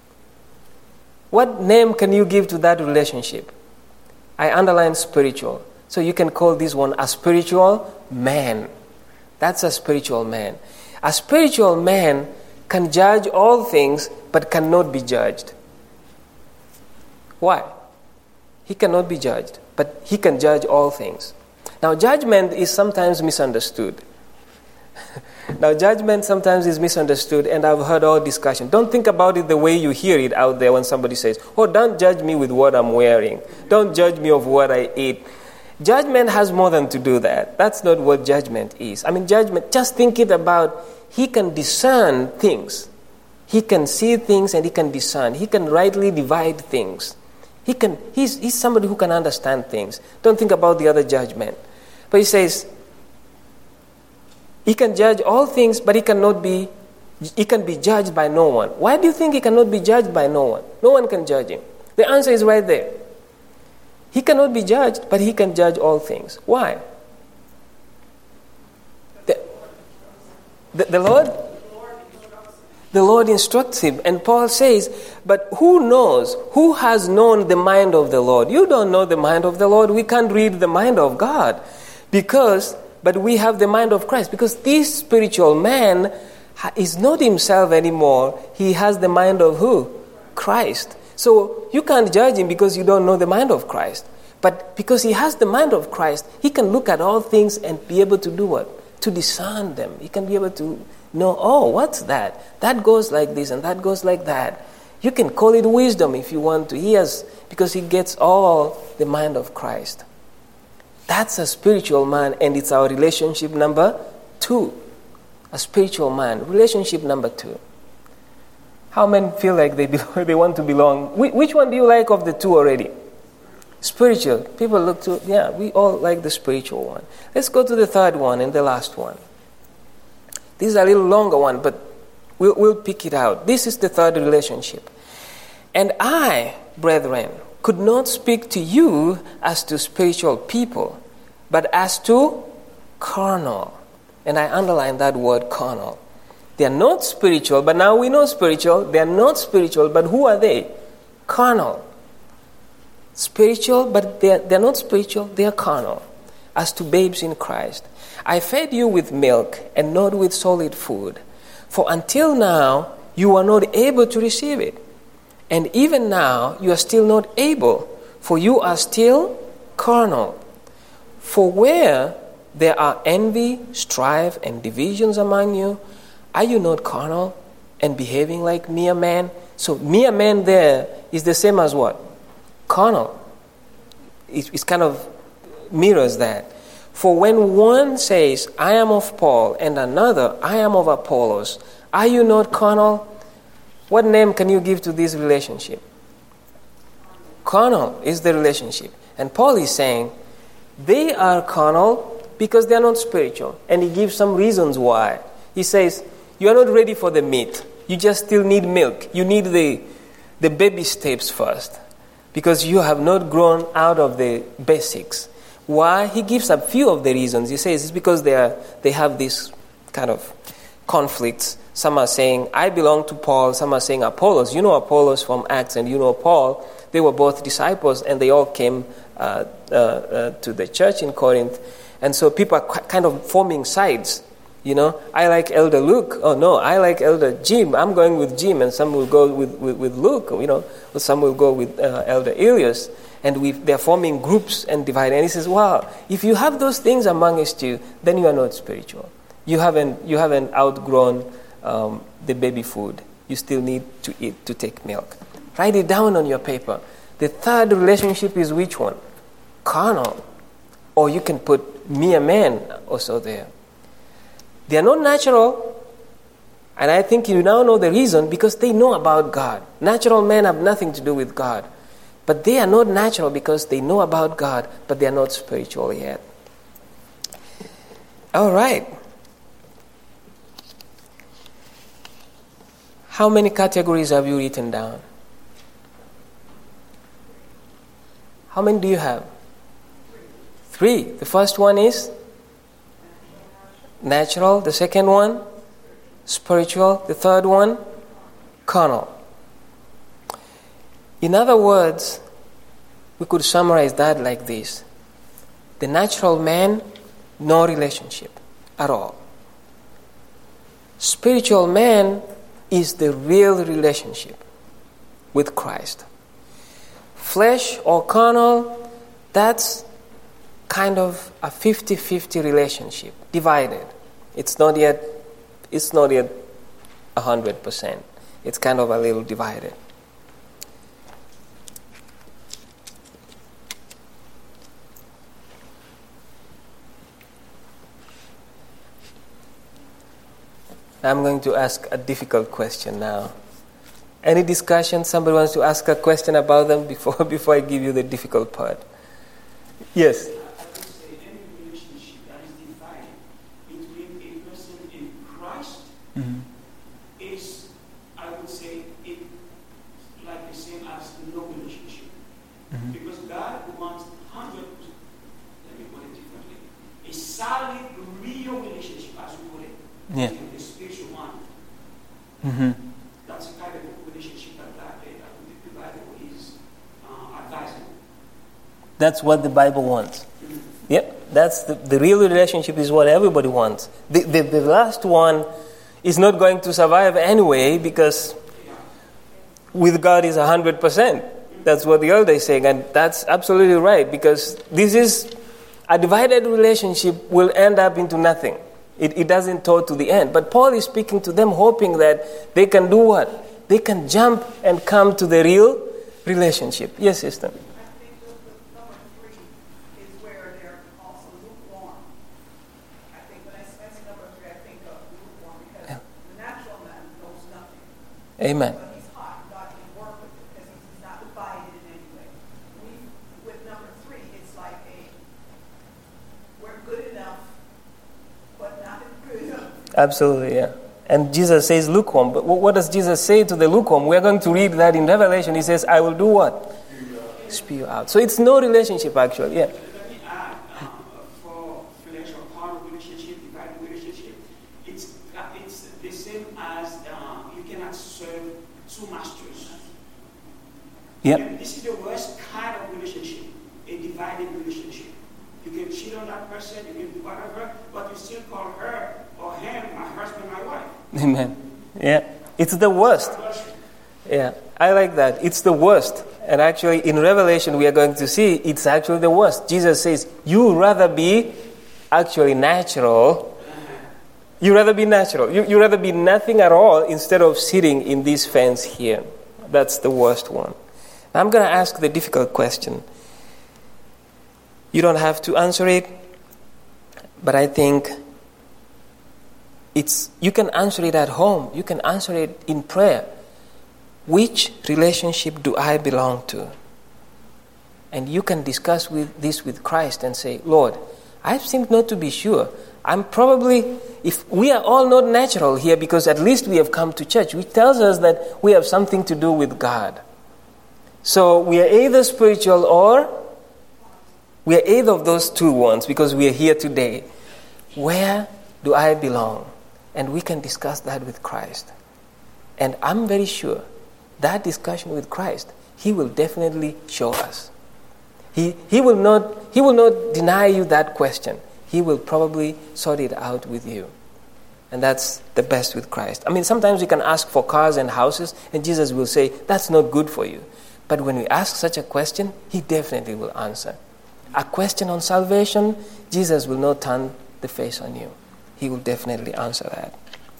What name can you give to that relationship? I underline spiritual. So you can call this one a spiritual man. That's a spiritual man. A spiritual man can judge all things, but cannot be judged. Why? He cannot be judged, but he can judge all things. Now, judgment is sometimes misunderstood. Now, judgment sometimes is misunderstood, and I've heard all discussion. Don't think about it the way you hear it out there when somebody says, oh, don't judge me with what I'm wearing. Don't judge me of what I eat. Judgment has more than to do that. That's not what judgment is. I mean, judgment, just think it about, he can discern things. He can see things and he can discern. He can rightly divide things. He can. He's, he's somebody who can understand things. Don't think about the other judgment. But he says, he can judge all things, but he cannot be, he can be judged by no one. Why do you think he cannot be judged by no one? No one can judge him. The answer is right there. He cannot be judged, but he can judge all things. Why? The, the, the Lord? The Lord instructs him. And Paul says, but who knows? Who has known the mind of the Lord? You don't know the mind of the Lord. We can't read the mind of God. Because, but we have the mind of Christ. Because this spiritual man is not himself anymore. He has the mind of who? Christ. So you can't judge him because you don't know the mind of Christ. But because he has the mind of Christ, he can look at all things and be able to do what? To discern them. He can be able to know, oh, what's that? That goes like this and that goes like that. You can call it wisdom if you want to. He has, because he gets all the mind of Christ. That's a spiritual man, and it's our relationship number two. A spiritual man. Relationship number two. How many feel like they belong, they want to belong? Which one do you like of the two already? Spiritual. People look to, yeah, we all like the spiritual one. Let's go to the third one and the last one. This is a little longer one, but we'll, we'll pick it out. This is the third relationship. And I, brethren, could not speak to you as to spiritual people, but as to carnal. And I underline that word carnal. They are not spiritual, but now we know spiritual. They are not spiritual, but who are they? Carnal. Spiritual, but they are, they are not spiritual, they are carnal. As to babes in Christ. I fed you with milk and not with solid food. For until now, you were not able to receive it. And even now, you are still not able, for you are still carnal. For where there are envy, strife, and divisions among you, are you not carnal and behaving like mere men? So mere men there is the same as what? Carnal. It, it's kind of mirrors that. For when one says, I am of Paul, and another, I am of Apollos, are you not carnal? What name can you give to this relationship? Carnal is the relationship. And Paul is saying, they are carnal because they are not spiritual. And he gives some reasons why. He says, you are not ready for the meat. You just still need milk. You need the, the baby steps first. because you have not grown out of the basics. Why? He gives a few of the reasons. He says it's because they are they have this kind of conflicts. Some are saying, I belong to Paul. Some are saying Apollos. You know Apollos from Acts, and you know Paul. They were both disciples, and they all came uh, uh, uh, to the church in Corinth. And so people are kind of forming sides. You know, I like Elder Luke. Oh, no, I like Elder Jim. I'm going with Jim, and some will go with, with, with Luke, you know, or some will go with uh, Elder Elias. And we they're forming groups and dividing. And he says, wow, if you have those things amongst you, then you are not spiritual. You haven't, you haven't outgrown um, the baby food. You still need to eat, to take milk. Write it down on your paper. The third relationship is which one? Carnal. Or you can put mere man also there. They are not natural, and I think you now know the reason, because they know about God. Natural men have nothing to do with God. But they are not natural because they know about God, but they are not spiritual yet. All right. How many categories have you written down? How many do you have? Three. The first one is natural. The second one, spiritual. The third one, carnal. In other words, we could summarize that like this. The natural man, no relationship at all. Spiritual man is the real relationship with Christ. Flesh or carnal, that's kind of a fifty-fifty relationship, divided. It's not yet, it's not yet one hundred percent. It's kind of a little divided. I'm going to ask a difficult question now. Any discussion? Somebody wants to ask a question about them before before I give you the difficult part? Yes? I would say any relationship that is divided between a person in Christ Mm-hmm. is, I would say, it like the same as no relationship. Mm-hmm. Because God wants hundred, let me put it differently, a solid, real relationship, as we put it. Yeah. The spiritual one. Mm-hmm. That's the kind of relationship that God, that the Bible is uh, advising. That's what the Bible wants. Yeah, that's the, the real relationship is what everybody wants. The, the, the last one is not going to survive anyway, because with God is one hundred percent. That's what the elder is saying, and that's absolutely right, because this is a divided relationship will end up into nothing. It, it doesn't go to the end. But Paul is speaking to them hoping that they can do what? They can jump and come to the real relationship. Yes, sister? I think that the number three is where they're also lukewarm. I think when I say number three, I think of lukewarm, because Yeah. the natural man knows nothing. Amen. But he's hot, God can work with it because he's not divided in any way. We, with number three, it's like a, we're good enough, but not good enough. Absolutely, yeah. And Jesus says lukewarm. But what does Jesus say to the lukewarm? We're going to read that in Revelation. He says, I will do what? Spew you out. So it's no relationship, actually. Yeah. Let me add, uh, for flesh or carnal relationship, divided relationship, it's uh, it's the same as uh, you cannot serve two masters. Yeah. And this is the worst kind of relationship, a divided relationship. You can cheat on that person, you can do whatever, but you still call her or him my husband, my wife. Amen. Yeah. It's the worst. Yeah. I like that. It's the worst. And actually, in Revelation, we are going to see it's actually the worst. Jesus says, you rather be actually natural. You rather be natural. You, you rather be nothing at all instead of sitting in this fence here. That's the worst one. Now, I'm going to ask the difficult question. You don't have to answer it, but I think it's you can answer it at home. You can answer it in prayer. Which relationship do I belong to? And you can discuss with this with Christ and say, Lord, I seem not to be sure. I'm probably, if we are all not natural here, because at least we have come to church, which tells us that we have something to do with God. So we are either spiritual or we are either of those two ones because we are here today. Where do I belong? And we can discuss that with Christ. And I'm very sure that discussion with Christ, He will definitely show us. He, he, will not, he will not deny you that question. He will probably sort it out with you. And that's the best with Christ. I mean, sometimes we can ask for cars and houses, and Jesus will say, that's not good for you. But when we ask such a question, He definitely will answer. A question on salvation, Jesus will not turn the face on you. He will definitely answer that.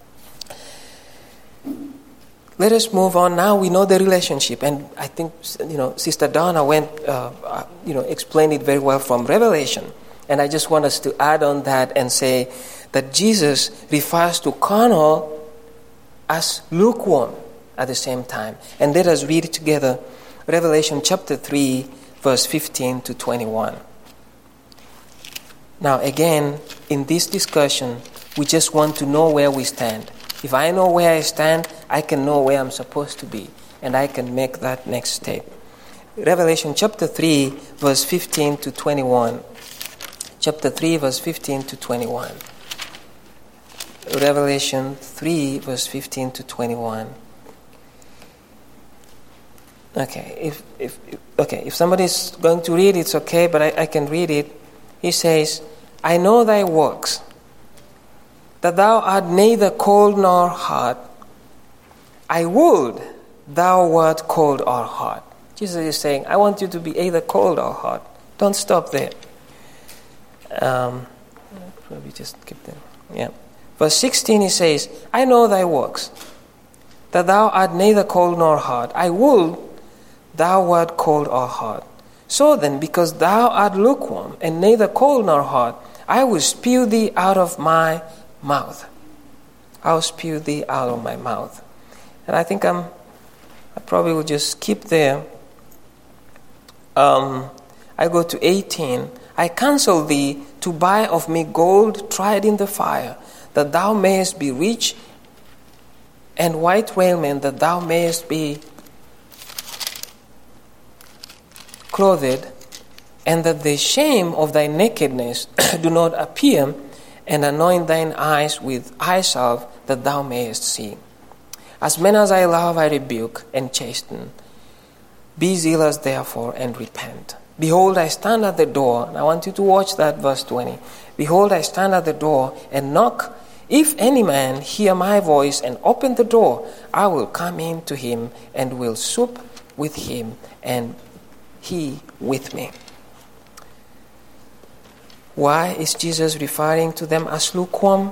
Let us move on. Now we know the relationship, and I think you know Sister Donna went, uh, uh, you know, explained it very well from Revelation. And I just want us to add on that and say that Jesus refers to carnal as lukewarm at the same time. And let us read together Revelation chapter three, verse fifteen to twenty-one. Now again, in this discussion, we just want to know where we stand. If I know where I stand, I can know where I'm supposed to be, and I can make that next step. Revelation chapter three, verse fifteen to twenty-one. Chapter three, verse fifteen to twenty-one. Revelation three, verse fifteen to twenty-one. Okay, if if okay, if somebody's going to read, it's okay, but I, I can read it. He says, I know thy works, that thou art neither cold nor hot. I would thou wert cold or hot. Jesus is saying, I want you to be either cold or hot. Don't stop there. Um, probably just keep them. Yeah. Verse sixteen, he says, I know thy works, that thou art neither cold nor hot. I would thou wert cold or hot. So then, because thou art lukewarm, and neither cold nor hot, I will spew thee out of my mouth. I'll spew thee out of my mouth. And I think I'm, I probably will just skip there. Um, I go to eighteen. I counsel thee to buy of me gold tried in the fire, that thou mayest be rich, and white raiment, that thou mayest be clothed, and that the shame of thy nakedness do not appear, and anoint thine eyes with eye salve, that thou mayest see. As many as I love, I rebuke and chasten. Be zealous, therefore, and repent. Behold, I stand at the door. And I want you to watch that verse twenty. Behold, I stand at the door and knock. If any man hear my voice and open the door, I will come in to him and will sup with him and he with me. Why is Jesus referring to them as lukewarm?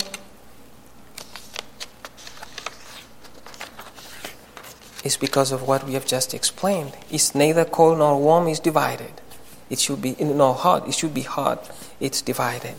It's because of what we have just explained. It's neither cold nor warm, it's divided. It should be nor hot, it should be hot. It's divided.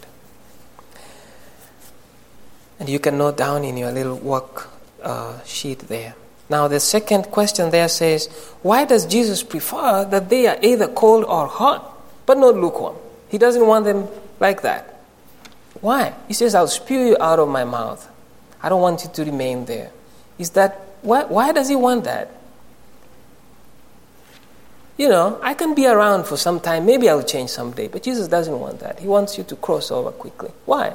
And you can note down in your little work uh, sheet there. Now the second question there says, why does Jesus prefer that they are either cold or hot, but not lukewarm? He doesn't want them like that. Why? He says, I'll spew you out of my mouth. I don't want you to remain there. Is that, why, why does he want that? You know, I can be around for some time. Maybe I'll change someday. But Jesus doesn't want that. He wants you to cross over quickly. Why?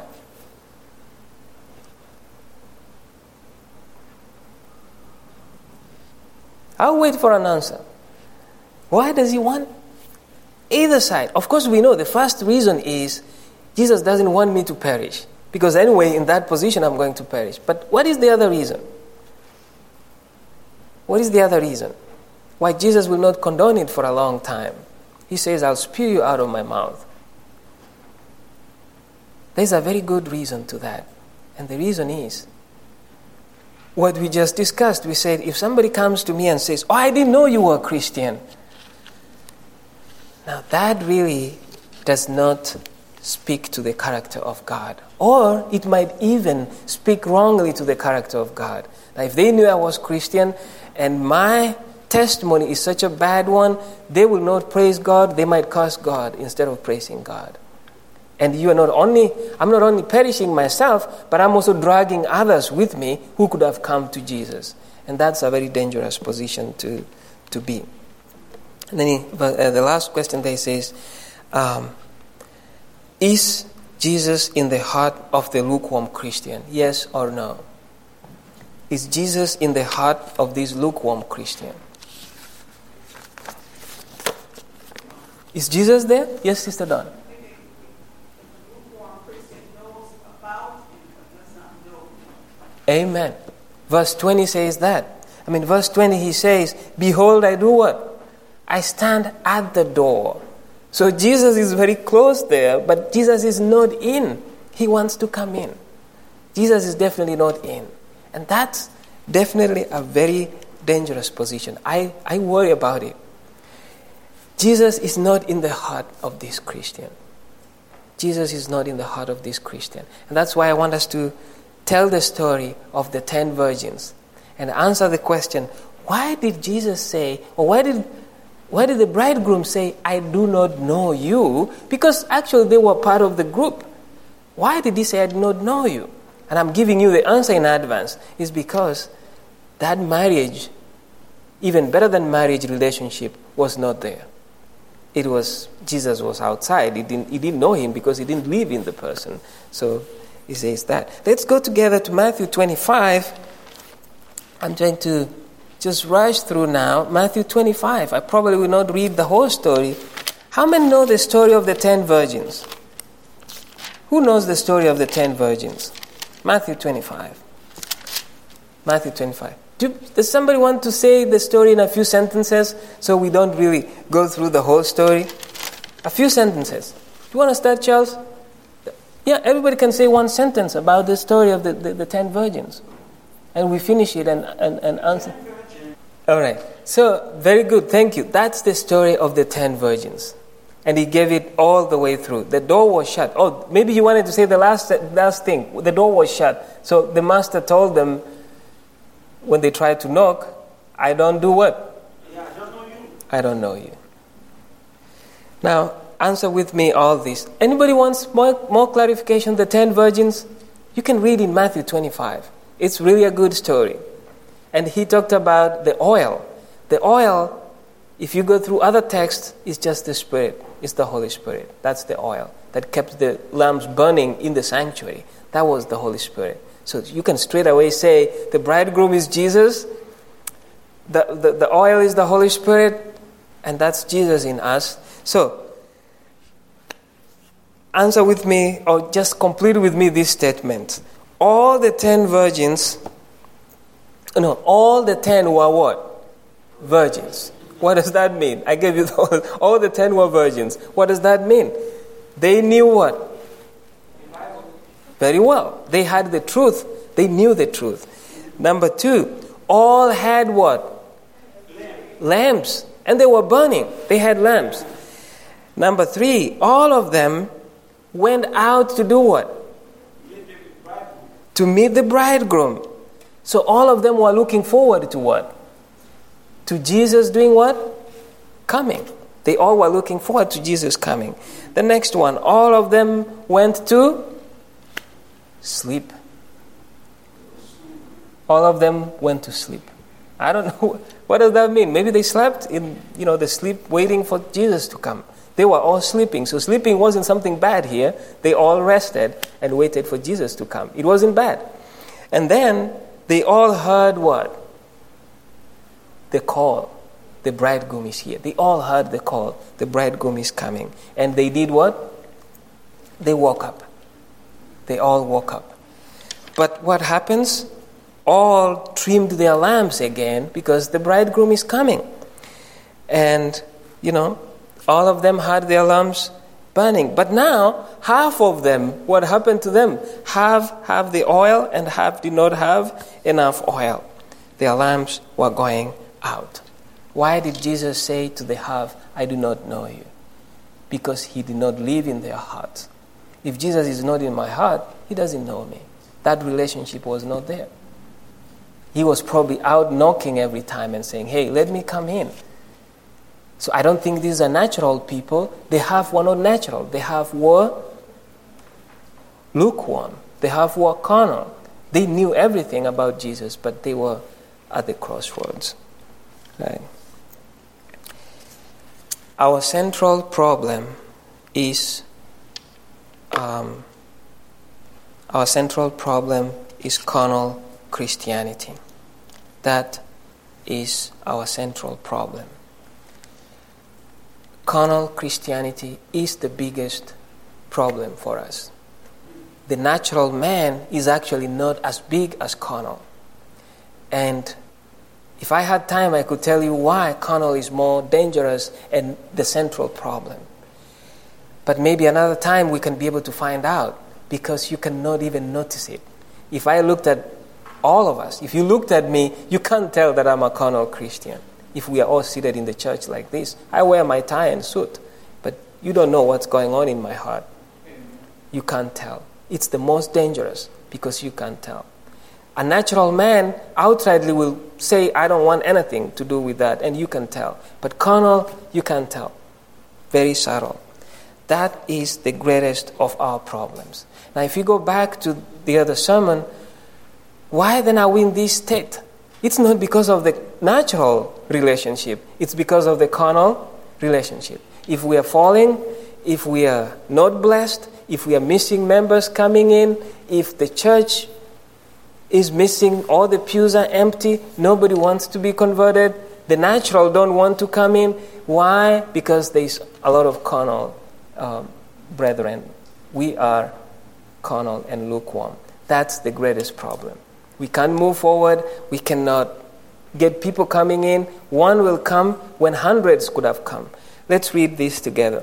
I'll wait for an answer. Why does he want either side? Of course, we know the first reason is Jesus doesn't want me to perish. Because anyway, in that position, I'm going to perish. But what is the other reason? What is the other reason? Why Jesus will not condone it for a long time. He says, I'll spew you out of my mouth. There's a very good reason to that. And the reason is what we just discussed. We said, if somebody comes to me and says, oh, I didn't know you were a Christian. Now that really does not speak to the character of God. Or it might even speak wrongly to the character of God. Now if they knew I was Christian and my testimony is such a bad one, they will not praise God, they might curse God instead of praising God. And you are not only, I'm not only perishing myself, but I'm also dragging others with me who could have come to Jesus. And that's a very dangerous position to, to be. And then he, uh, the last question there says, um, is Jesus in the heart of the lukewarm Christian? Yes or no? Is Jesus in the heart of this lukewarm Christian? Is Jesus there? Yes, Sister Dawn. Amen. Verse twenty says that. I mean, verse twenty, he says, behold, I do what? I stand at the door. So Jesus is very close there, but Jesus is not in. He wants to come in. Jesus is definitely not in. And that's definitely a very dangerous position. I, I worry about it. Jesus is not in the heart of this Christian. Jesus is not in the heart of this Christian. And that's why I want us to tell the story of the ten virgins and answer the question, why did Jesus say, or why did why did the bridegroom say, I do not know you? Because actually they were part of the group. Why did he say, I do not know you? And I'm giving you the answer in advance. Is because that marriage, even better than marriage relationship, was not there. It was, Jesus was outside. He didn't, he didn't know him because he didn't live in the person. So he says that. Let's go together to Matthew twenty-five. I'm trying to just rush through now. Matthew twenty-five. I probably will not read the whole story. How many know the story of the ten virgins? Who knows the story of the ten virgins? Matthew twenty-five. Matthew twenty-five. Do, does somebody want to say the story in a few sentences so we don't really go through the whole story? A few sentences. Do you want to start, Charles? Yeah, everybody can say one sentence about the story of the, the, the ten virgins. And we finish it and, and, and answer. All right. So, very good. Thank you. That's the story of the ten virgins. And he gave it all the way through. The door was shut. Oh, maybe you wanted to say the last, last thing. The door was shut. So the master told them, when they tried to knock, I don't do what? Yeah, I don't know you. I don't know you. Now, answer with me all this. Anybody wants more, more clarification? The ten virgins? You can read in Matthew twenty-five. It's really a good story. And he talked about the oil. The oil, if you go through other texts, is just the Spirit. It's the Holy Spirit. That's the oil that kept the lamps burning in the sanctuary. That was the Holy Spirit. So you can straight away say the bridegroom is Jesus, the, the, the oil is the Holy Spirit, and that's Jesus in us. So, answer with me, or just complete with me this statement. All the ten virgins, no, all the ten were what? Virgins. What does that mean? I gave you the, all the ten were virgins. What does that mean? They knew what? Very well. They had the truth. They knew the truth. Number two, all had what? Lamps. Lamps. And they were burning. They had lamps. Number three, all of them went out to do what? To meet the bridegroom. So all of them were looking forward to what? To Jesus doing what? Coming. They all were looking forward to Jesus coming. The next one, all of them went to sleep. All of them went to sleep. I don't know. What does that mean? Maybe they slept in, you know, the sleep waiting for Jesus to come. They were all sleeping. So sleeping wasn't something bad here. They all rested and waited for Jesus to come. It wasn't bad. And then they all heard what? The call. The bridegroom is here. They all heard the call. The bridegroom is coming. And they did what? They woke up. They all woke up. But what happens? All trimmed their lamps again because the bridegroom is coming. And, you know, all of them had their lamps burning. But now, half of them, what happened to them? Half have the oil and half did not have enough oil. Their lamps were going out. Why did Jesus say to the half, I do not know you? Because he did not live in their hearts. If Jesus is not in my heart, he doesn't know me. That relationship was not there. He was probably out knocking every time and saying, hey, let me come in. So I don't think these are natural people. The half were not natural. The half were lukewarm. The half were carnal. They knew everything about Jesus, but they were at the crossroads. Right? Our central problem is um, our central problem is carnal Christianity. That is our central problem. Carnal Christianity is the biggest problem for us. The natural man is actually not as big as carnal. And if I had time, I could tell you why carnal is more dangerous and the central problem. But maybe another time we can be able to find out, because you cannot even notice it. If I looked at all of us, if you looked at me, you can't tell that I'm a carnal Christian. If we are all seated in the church like this, I wear my tie and suit, but you don't know what's going on in my heart. You can't tell. It's the most dangerous because you can't tell. A natural man outrightly will say, I don't want anything to do with that, and you can tell. But carnal, you can't tell. Very subtle. That is the greatest of our problems. Now, if you go back to the other sermon, why then are we in this state? It's not because of the natural relationship. It's because of the carnal relationship. If we are falling, if we are not blessed, if we are missing members coming in, if the church is missing, all the pews are empty, nobody wants to be converted, the natural don't want to come in. Why? Because there is a lot of carnal um, brethren. We are carnal and lukewarm. That's the greatest problem. We can't move forward. We cannot get people coming in. One will come when hundreds could have come. Let's read this together.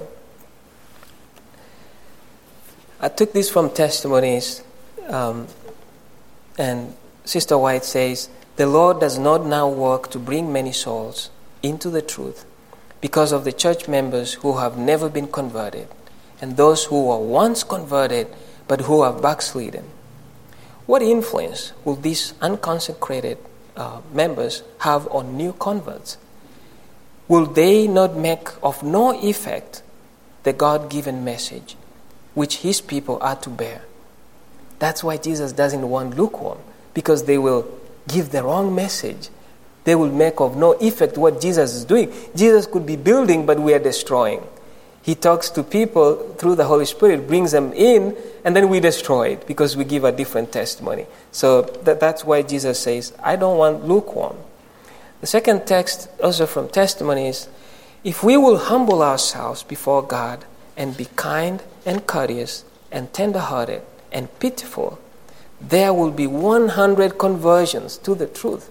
I took this from Testimonies, um, and Sister White says, the Lord does not now work to bring many souls into the truth because of the church members who have never been converted and those who were once converted but who have backslidden. What influence will these unconsecrated uh, members have on new converts? Will they not make of no effect the God-given message which his people are to bear? That's why Jesus doesn't want lukewarm, because they will give the wrong message. They will make of no effect what Jesus is doing. Jesus could be building, but we are destroying. He talks to people through the Holy Spirit, brings them in, and then we destroy it because we give a different testimony. So that, that's why Jesus says, I don't want lukewarm. The second text, also from Testimonies, if we will humble ourselves before God and be kind and courteous and tender-hearted and pitiful, there will be one hundred conversions to the truth.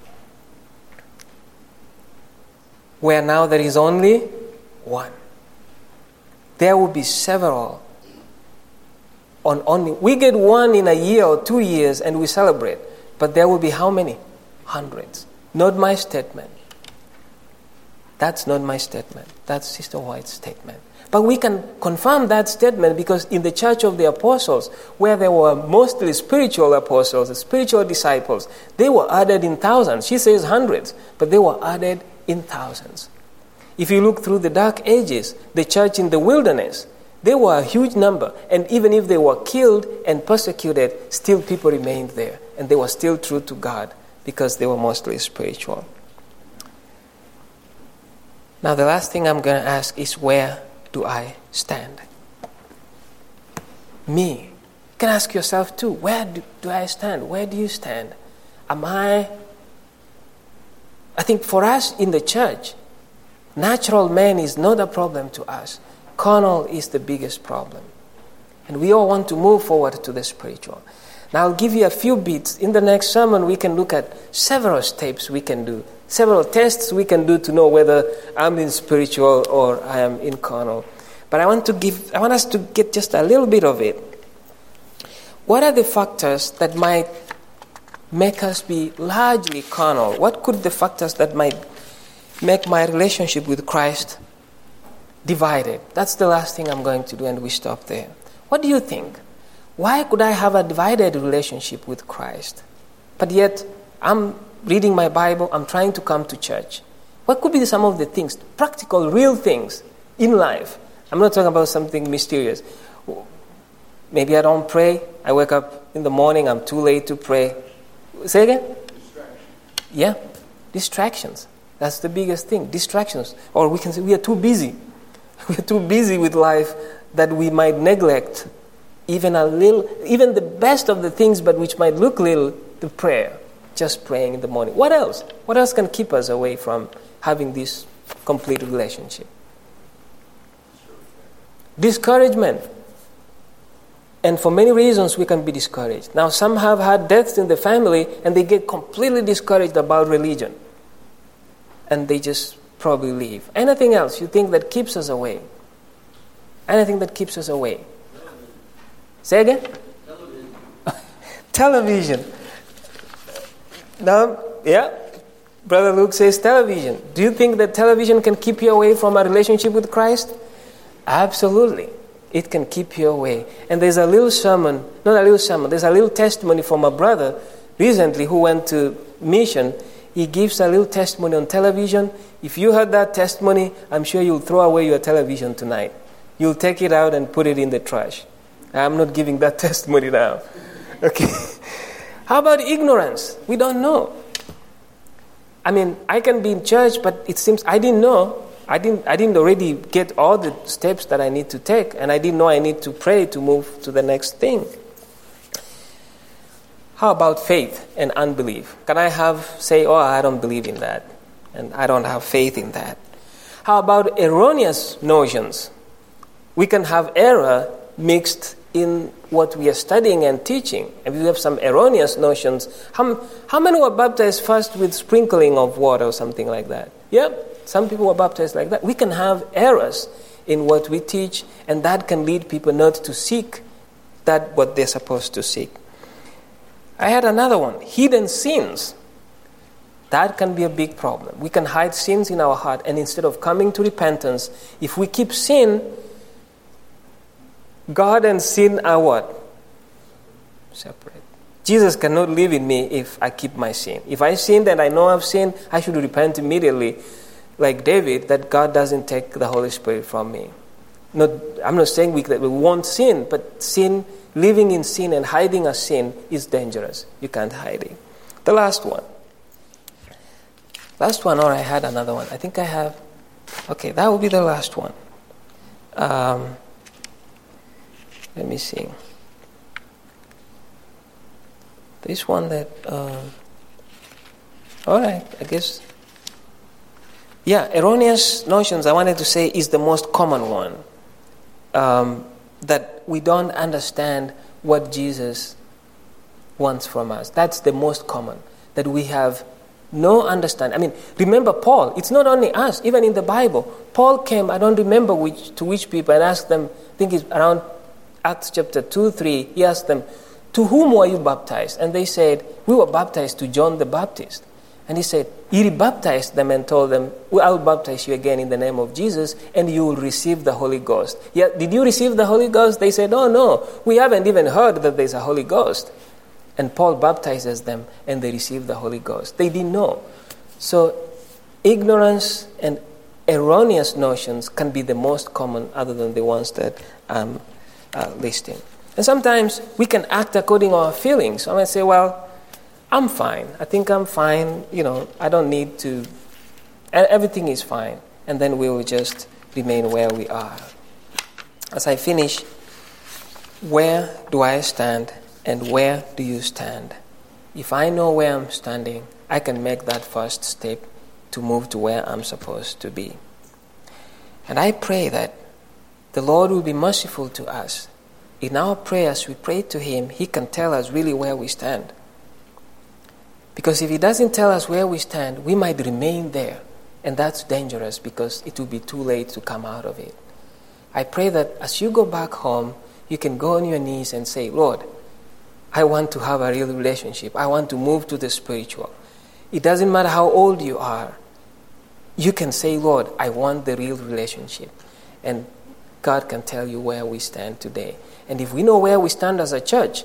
Where now there is only one. There will be several. On only we get one in a year or two years and we celebrate. But there will be how many? Hundreds. Not my statement. That's not my statement. That's Sister White's statement. But we can confirm that statement because in the Church of the Apostles, where there were mostly spiritual apostles, spiritual disciples, they were added in thousands. She says hundreds, but they were added in thousands. If you look through the dark ages, the church in the wilderness, they were a huge number. And even if they were killed and persecuted, still people remained there. And they were still true to God because they were mostly spiritual. Now the last thing I'm going to ask is, where do I stand? Me. You can ask yourself too, where do, do I stand? Where do you stand? Am I... I think for us in the church, natural man is not a problem to us. Carnal is the biggest problem. And we all want to move forward to the spiritual. Now I'll give you a few bits. In the next sermon, we can look at several steps we can do, several tests we can do to know whether I'm in spiritual or I am in carnal. But I want to give, I want us to get just a little bit of it. What are the factors that might make us be largely carnal? What could the factors that might make my relationship with Christ divided? That's the last thing I'm going to do, and we stop there. What do you think? Why could I have a divided relationship with Christ? But yet, I'm reading my Bible, I'm trying to come to church. What could be some of the things, practical, real things in life? I'm not talking about something mysterious. Maybe I don't pray. I wake up in the morning, I'm too late to pray. Say again? Distraction. Yeah, distractions. That's the biggest thing, distractions. Or we can say we are too busy. We are too busy with life that we might neglect even a little, even the best of the things, but which might look little, the prayer. Just praying in the morning. What else? What else can keep us away from having this complete relationship? Discouragement. And for many reasons we can be discouraged. Now some have had deaths in the family and they get completely discouraged about religion. And they just probably leave. Anything else you think that keeps us away? Anything that keeps us away? Say again? Television. Television. Now, yeah? Brother Luke says television. Do you think that television can keep you away from a relationship with Christ? Absolutely. It can keep you away. And there's a little sermon, not a little sermon, there's a little testimony from a brother recently who went to mission. He gives a little testimony on television. If you heard that testimony, I'm sure you'll throw away your television tonight. You'll take it out and put it in the trash. I'm not giving that testimony now. Okay. How about ignorance? We don't know. I mean, I can be in church, but it seems I didn't know. I didn't I didn't already get all the steps that I need to take, and I didn't know I need to pray to move to the next thing. How about faith and unbelief? Can I have say, oh, I don't believe in that, and I don't have faith in that? How about erroneous notions? We can have error mixed in what we are studying and teaching. And we have some erroneous notions. How, how many were baptized first with sprinkling of water or something like that? Yep. Some people were baptized like that. We can have errors in what we teach, and that can lead people not to seek that what they're supposed to seek. I had another one, hidden sins. That can be a big problem. We can hide sins in our heart, and instead of coming to repentance, if we keep sin, God and sin are what? Separate. Jesus cannot live in me if I keep my sin. If I sinned and I know I've sinned, I should repent immediately. Like David, that God doesn't take the Holy Spirit from me. Not, I'm not saying we, that we won't sin, but sin, living in sin and hiding a sin is dangerous. You can't hide it. The last one. Last one, or I had another one. I think I have. Okay, that will be the last one. Um, let me see. This one that... Uh, all right, I guess... Yeah, erroneous notions, I wanted to say, is the most common one. Um, that we don't understand what Jesus wants from us. That's the most common. That we have no understanding. I mean, remember Paul. It's not only us. Even in the Bible, Paul came, I don't remember which to which people, and asked them, I think it's around Acts chapter two, three, he asked them, to whom were you baptized? And they said, we were baptized to John the Baptist. And he said, he rebaptized them and told them, well, I will baptize you again in the name of Jesus, and you will receive the Holy Ghost. Yeah, did you receive the Holy Ghost? They said, oh no, we haven't even heard that there's a Holy Ghost. And Paul baptizes them, and they receive the Holy Ghost. They didn't know. So ignorance and erroneous notions can be the most common, other than the ones that I'm uh, listing. And sometimes we can act according to our feelings. I might say, well, I'm fine. I think I'm fine. You know, I don't need to. Everything is fine. And then we will just remain where we are. As I finish, where do I stand and where do you stand? If I know where I'm standing, I can make that first step to move to where I'm supposed to be. And I pray that the Lord will be merciful to us. In our prayers, we pray to Him, He can tell us really where we stand. Because if He doesn't tell us where we stand, we might remain there. And that's dangerous because it will be too late to come out of it. I pray that as you go back home, you can go on your knees and say, Lord, I want to have a real relationship. I want to move to the spiritual. It doesn't matter how old you are. You can say, Lord, I want the real relationship. And God can tell you where we stand today. And if we know where we stand as a church,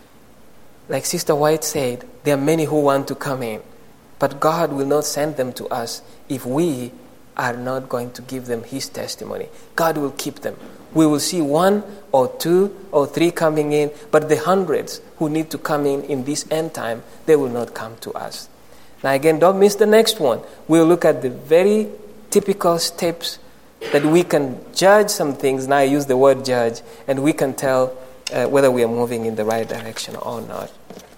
like Sister White said, there are many who want to come in. But God will not send them to us if we are not going to give them His testimony. God will keep them. We will see one or two or three coming in, but the hundreds who need to come in in this end time, they will not come to us. Now again, don't miss the next one. We'll look at the very typical steps that we can judge some things. Now I use the word judge, and we can tell uh, whether we are moving in the right direction or not.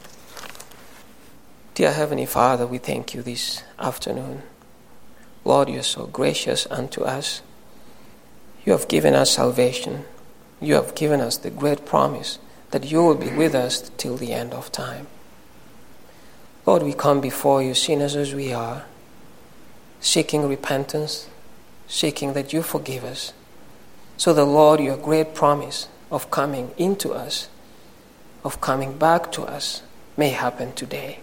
Dear Heavenly Father, we thank you this afternoon. Lord, you are so gracious unto us. You have given us salvation. You have given us the great promise that you will be with us till the end of time. Lord, we come before you, sinners as we are, seeking repentance, seeking that you forgive us, so that, Lord, your great promise of coming into us, of coming back to us, may happen today.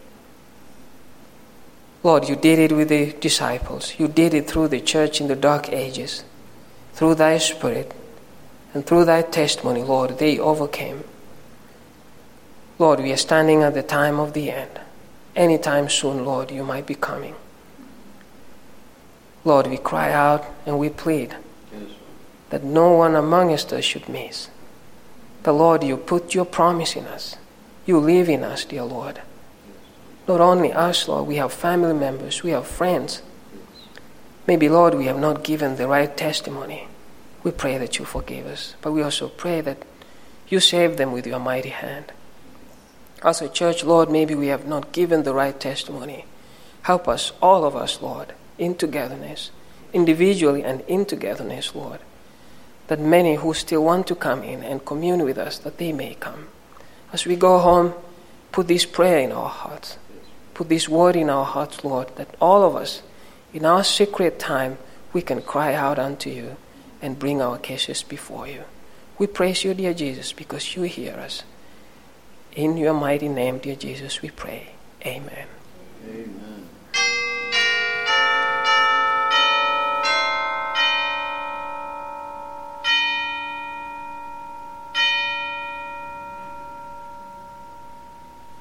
Lord, you did it with the disciples. You did it through the church in the dark ages. Through thy Spirit and through thy testimony, Lord, they overcame. Lord, we are standing at the time of the end. Anytime soon, Lord, you might be coming. Lord, we cry out and we plead that no one among us should miss. The Lord, you put your promise in us. You live in us, dear Lord. Not only us, Lord, we have family members, we have friends. Maybe, Lord, we have not given the right testimony. We pray that you forgive us. But we also pray that you save them with your mighty hand. As a church, Lord, maybe we have not given the right testimony. Help us, all of us, Lord, in togetherness, individually and in togetherness, Lord, that many who still want to come in and commune with us, that they may come. As we go home, put this prayer in our hearts. Put this word in our hearts, Lord, that all of us, in our secret time, we can cry out unto you and bring our cases before you. We praise you, dear Jesus, because you hear us. In your mighty name, dear Jesus, we pray. Amen. Amen.